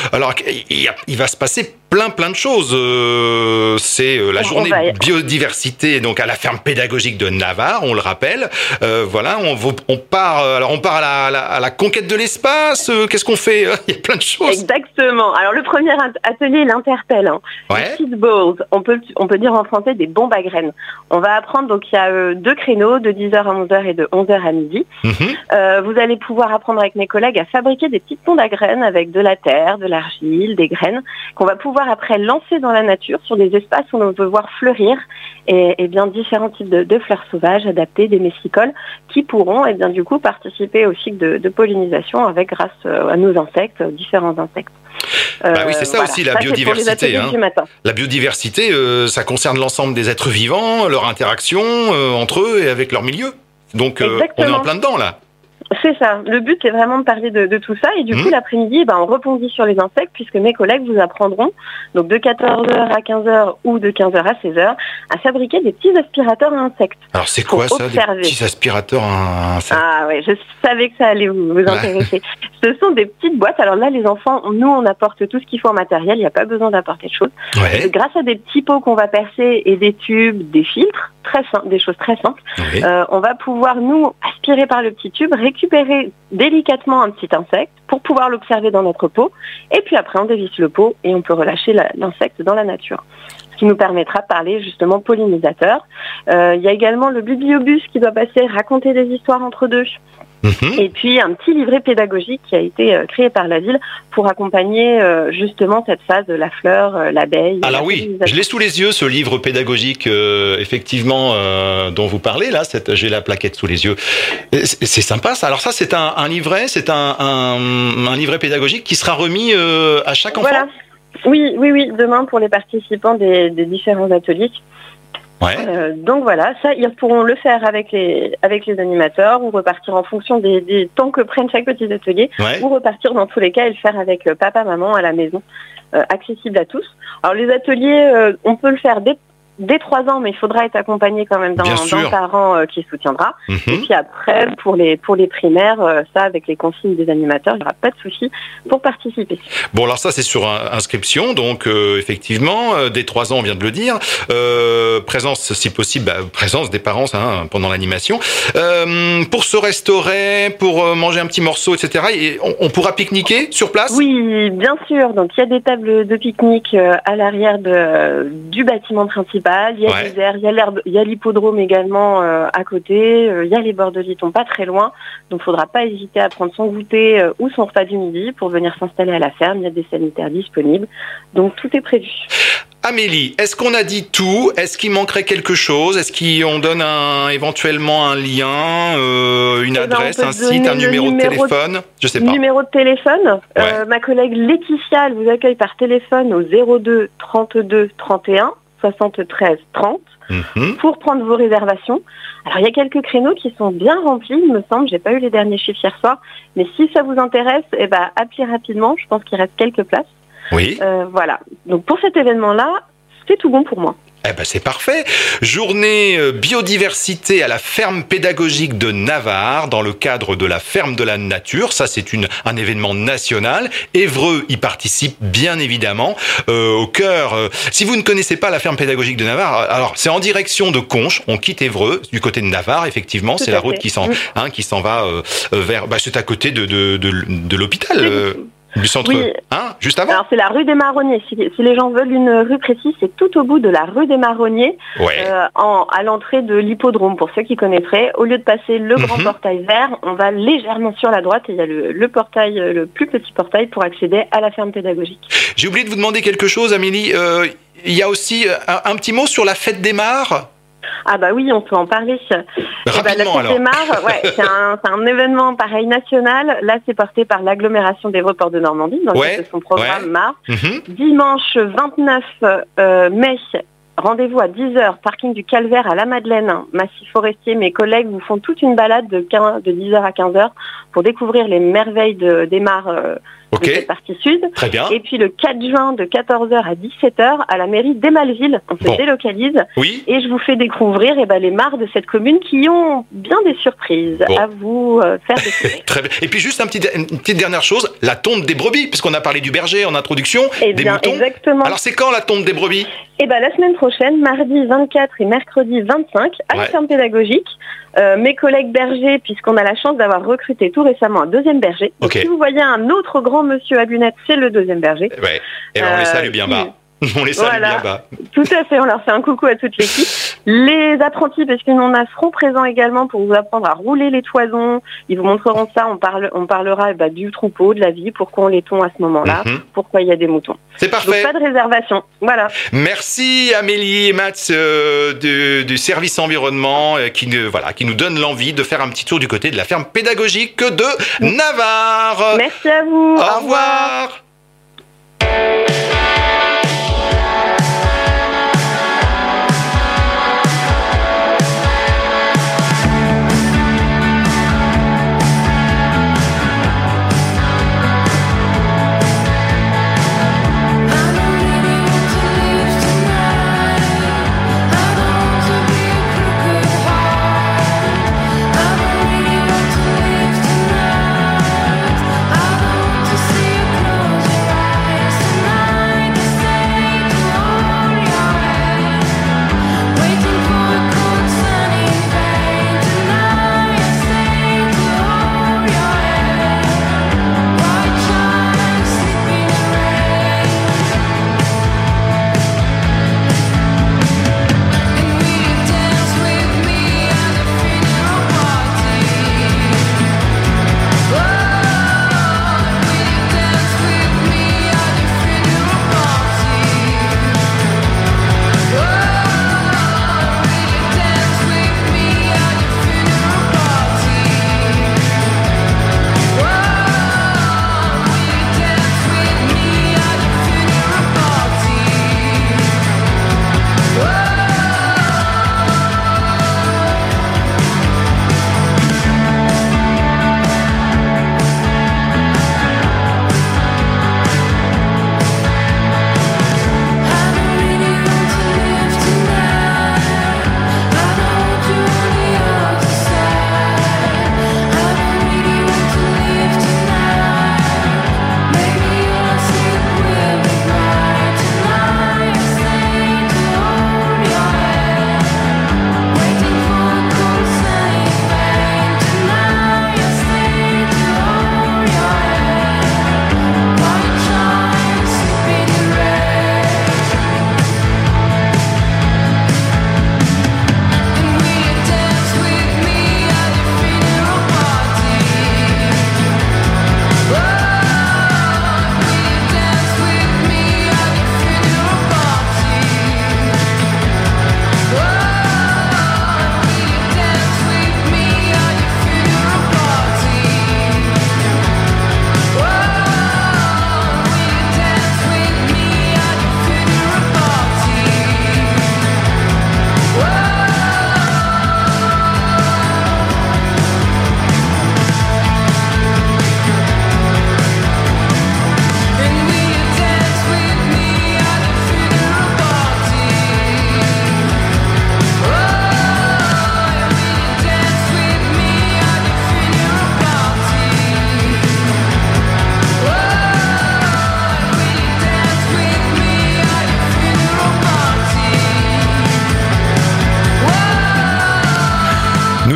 A: il va se passer plein de choses. C'est la journée biodiversité, donc à la ferme pédagogique de Navarre, on le rappelle. On part à la conquête de l'espace. Qu'est-ce qu'on fait? Il y a plein de choses.
V: Exactement. Alors le premier atelier, il interpelle. Les seed balls, on peut dire en français des bombes à graines. On va apprendre, donc il y a 2 créneaux de 10h à 11h et de 11h à midi. Vous allez pouvoir apprendre avec mes collègues à fabriquer des petites bombes à graines avec de la terre, de l'argile, des graines qu'on va pouvoir après lancer dans la nature sur des espaces où on veut voir fleurir et bien différents types de fleurs sauvages adaptées, des messicoles qui pourront du coup participer au cycle de pollinisation grâce à nos insectes, différents insectes.
A: Oui, c'est ça aussi la biodiversité. La biodiversité, ça concerne l'ensemble des êtres vivants, leur interaction entre eux et avec leur milieu. Donc on est en plein dedans là.
V: C'est ça. Le but, c'est vraiment de parler de tout ça. Et du coup, l'après-midi, on rebondit sur les insectes puisque mes collègues vous apprendront, donc de 14h à 15h ou de 15h à 16h, à fabriquer des petits aspirateurs à insectes.
A: Alors, c'est quoi ça, des petits aspirateurs à insectes?
V: Ah ouais, je savais que ça allait vous intéresser. Ce sont des petites boîtes. Alors là, les enfants, nous, on apporte tout ce qu'il faut en matériel. Il n'y a pas besoin d'apporter de choses. Ouais. Grâce à des petits pots qu'on va percer et des tubes, des filtres, très simples, des choses très simples, on va pouvoir, nous, aspirer par le petit tube, récupérer délicatement un petit insecte pour pouvoir l'observer dans notre pot. Et puis après, on dévisse le pot et on peut relâcher l'insecte dans la nature. Ce qui nous permettra de parler justement pollinisateur. Il y a également le bibliobus qui doit passer, raconter des histoires entre deux. Et puis un petit livret pédagogique qui a été créé par la ville pour accompagner justement cette phase de la fleur, l'abeille.
A: Alors oui, je l'ai sous les yeux, ce livre pédagogique effectivement dont vous parlez là. J'ai la plaquette sous les yeux. C'est sympa ça. Alors ça, c'est un livret, c'est un livret pédagogique qui sera remis à chaque enfant.
V: Voilà. Oui, demain pour les participants des différents ateliers.
A: Ouais.
V: Donc voilà, ça ils pourront le faire avec les animateurs ou repartir en fonction des temps que prennent chaque petit atelier, ou repartir dans tous les cas et le faire avec papa, maman à la maison, accessible à tous. Alors les ateliers, on peut le faire dès 3 ans, mais il faudra être accompagné quand même d'un parent qui soutiendra. Et puis après, pour les primaires, ça avec les consignes des animateurs, il n'y aura pas de souci pour participer.
A: Bon, alors ça c'est sur inscription, donc effectivement, dès 3 ans, on vient de le dire. Présence, si possible, présence des parents pendant l'animation. Pour se restaurer, pour manger un petit morceau, etc. Et on pourra pique-niquer sur place?
V: Oui, bien sûr. Donc il y a des tables de pique-nique à l'arrière du bâtiment principal. Il y a des airs, il y a l'hippodrome également à côté, il y a les bords de Liton pas très loin, donc il ne faudra pas hésiter à prendre son goûter ou son repas du midi pour venir s'installer à la ferme. Il y a des sanitaires disponibles, donc tout est prévu.
A: Amélie, est-ce qu'on a dit tout? Est-ce qu'il manquerait quelque chose? Est-ce qu'on donne éventuellement un lien, une adresse, un site, un numéro de téléphone? Je sais pas.
V: Numéro de téléphone. Ma collègue Laetitia, elle vous accueille par téléphone au 02 32 31 73 30 pour prendre vos réservations. Alors, il y a quelques créneaux qui sont bien remplis, il me semble. J'ai pas eu les derniers chiffres hier soir. Mais si ça vous intéresse, appelez rapidement. Je pense qu'il reste quelques places.
A: Oui.
V: Voilà. Donc, pour cet événement-là, c'est tout bon pour moi.
A: Eh ben c'est parfait. Journée biodiversité à la ferme pédagogique de Navarre dans le cadre de la ferme de la nature. Ça c'est un événement national. Évreux y participe bien évidemment. Au cœur. Si vous ne connaissez pas la ferme pédagogique de Navarre, alors c'est en direction de Conches. On quitte Évreux du côté de Navarre. Effectivement, c'est la route qui s'en va vers. C'est à côté de l'hôpital. Du centre,
V: oui.
A: Juste avant.
V: Alors c'est la rue des Marronniers. Si les gens veulent une rue précise, c'est tout au bout de la rue des Marronniers, à l'entrée de l'hippodrome. Pour ceux qui connaîtraient, au lieu de passer le grand portail vert, on va légèrement sur la droite et il y a le portail, le plus petit portail pour accéder à la ferme pédagogique.
A: J'ai oublié de vous demander quelque chose, Amélie. Il y a aussi un petit mot sur la fête des mares.
V: Ah bah oui, on peut en parler.
A: Rapidement,
V: la Fête des Mares, c'est un événement pareil national. Là, c'est porté par l'agglomération d'Évreux-Port de Normandie dans le cadre de son programme Mars. Dimanche 29 mai, rendez-vous à 10h, parking du Calvaire à la Madeleine, massif forestier. Mes collègues vous font toute une balade de 10h à 15h pour découvrir les merveilles des mares de cette partie sud.
A: Très bien.
V: Et puis le 4 juin de 14h à 17h à la mairie d'Emalville, on se délocalise.
A: Oui.
V: Et je vous fais découvrir les mares de cette commune qui ont bien des surprises à vous faire découvrir.
A: Très bien. Et puis juste une petite dernière chose, la tonte des brebis, puisqu'on a parlé du berger en introduction, des moutons.
V: Exactement.
A: Alors c'est quand la tonte des brebis ?
V: La semaine prochaine, mardi 24 et mercredi 25, à la ferme pédagogique. Mes collègues bergers, puisqu'on a la chance d'avoir recruté tout récemment un deuxième berger. Donc, si vous voyez un autre grand monsieur à lunettes, c'est le deuxième berger.
A: Ouais. Et on les salue bien bas. On les salue bien bas.
V: Tout à fait, on leur fait un coucou à toute l'équipe. Les apprentis, parce que nous en seront présents également pour vous apprendre à rouler les toisons. Ils vous montreront ça, on parlera du troupeau, de la vie, pourquoi on les tond à ce moment-là, pourquoi il y a des moutons.
A: C'est parfait.
V: Donc pas de réservation, voilà.
A: Merci Amélie et Mats du service environnement qui nous donne l'envie de faire un petit tour du côté de la ferme pédagogique de Navarre.
V: Merci à vous.
A: Au revoir.
P: Close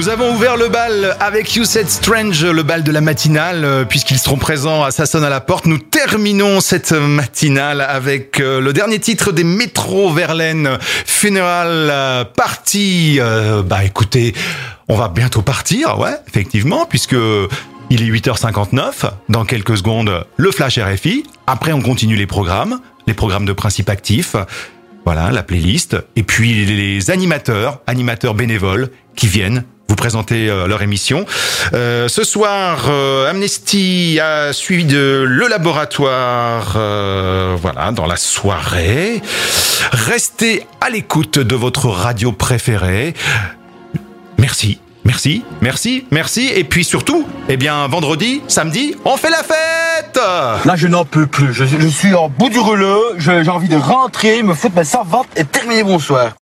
A: Nous avons ouvert le bal avec You Said Strange, le bal de la matinale, puisqu'ils seront présents à Ça sonne à la porte. Nous terminons cette matinale avec le dernier titre des Métro Verlaine, Funeral Party. Écoutez, on va bientôt partir, ouais, effectivement, puisque il est 8h59. Dans quelques secondes, le Flash RFI. Après, on continue les programmes de Principe Actif. Voilà, la playlist. Et puis les animateurs bénévoles qui viennent vous présenter leur émission. Ce soir, Amnesty a suivi de Le Laboratoire, dans la soirée. Restez à l'écoute de votre radio préférée. Merci. Et puis surtout, vendredi, samedi, on fait la fête!
D: Là, je n'en peux plus. Je suis en bout du rouleau. J'ai envie de rentrer, me foutre ma servante et terminer mon soir.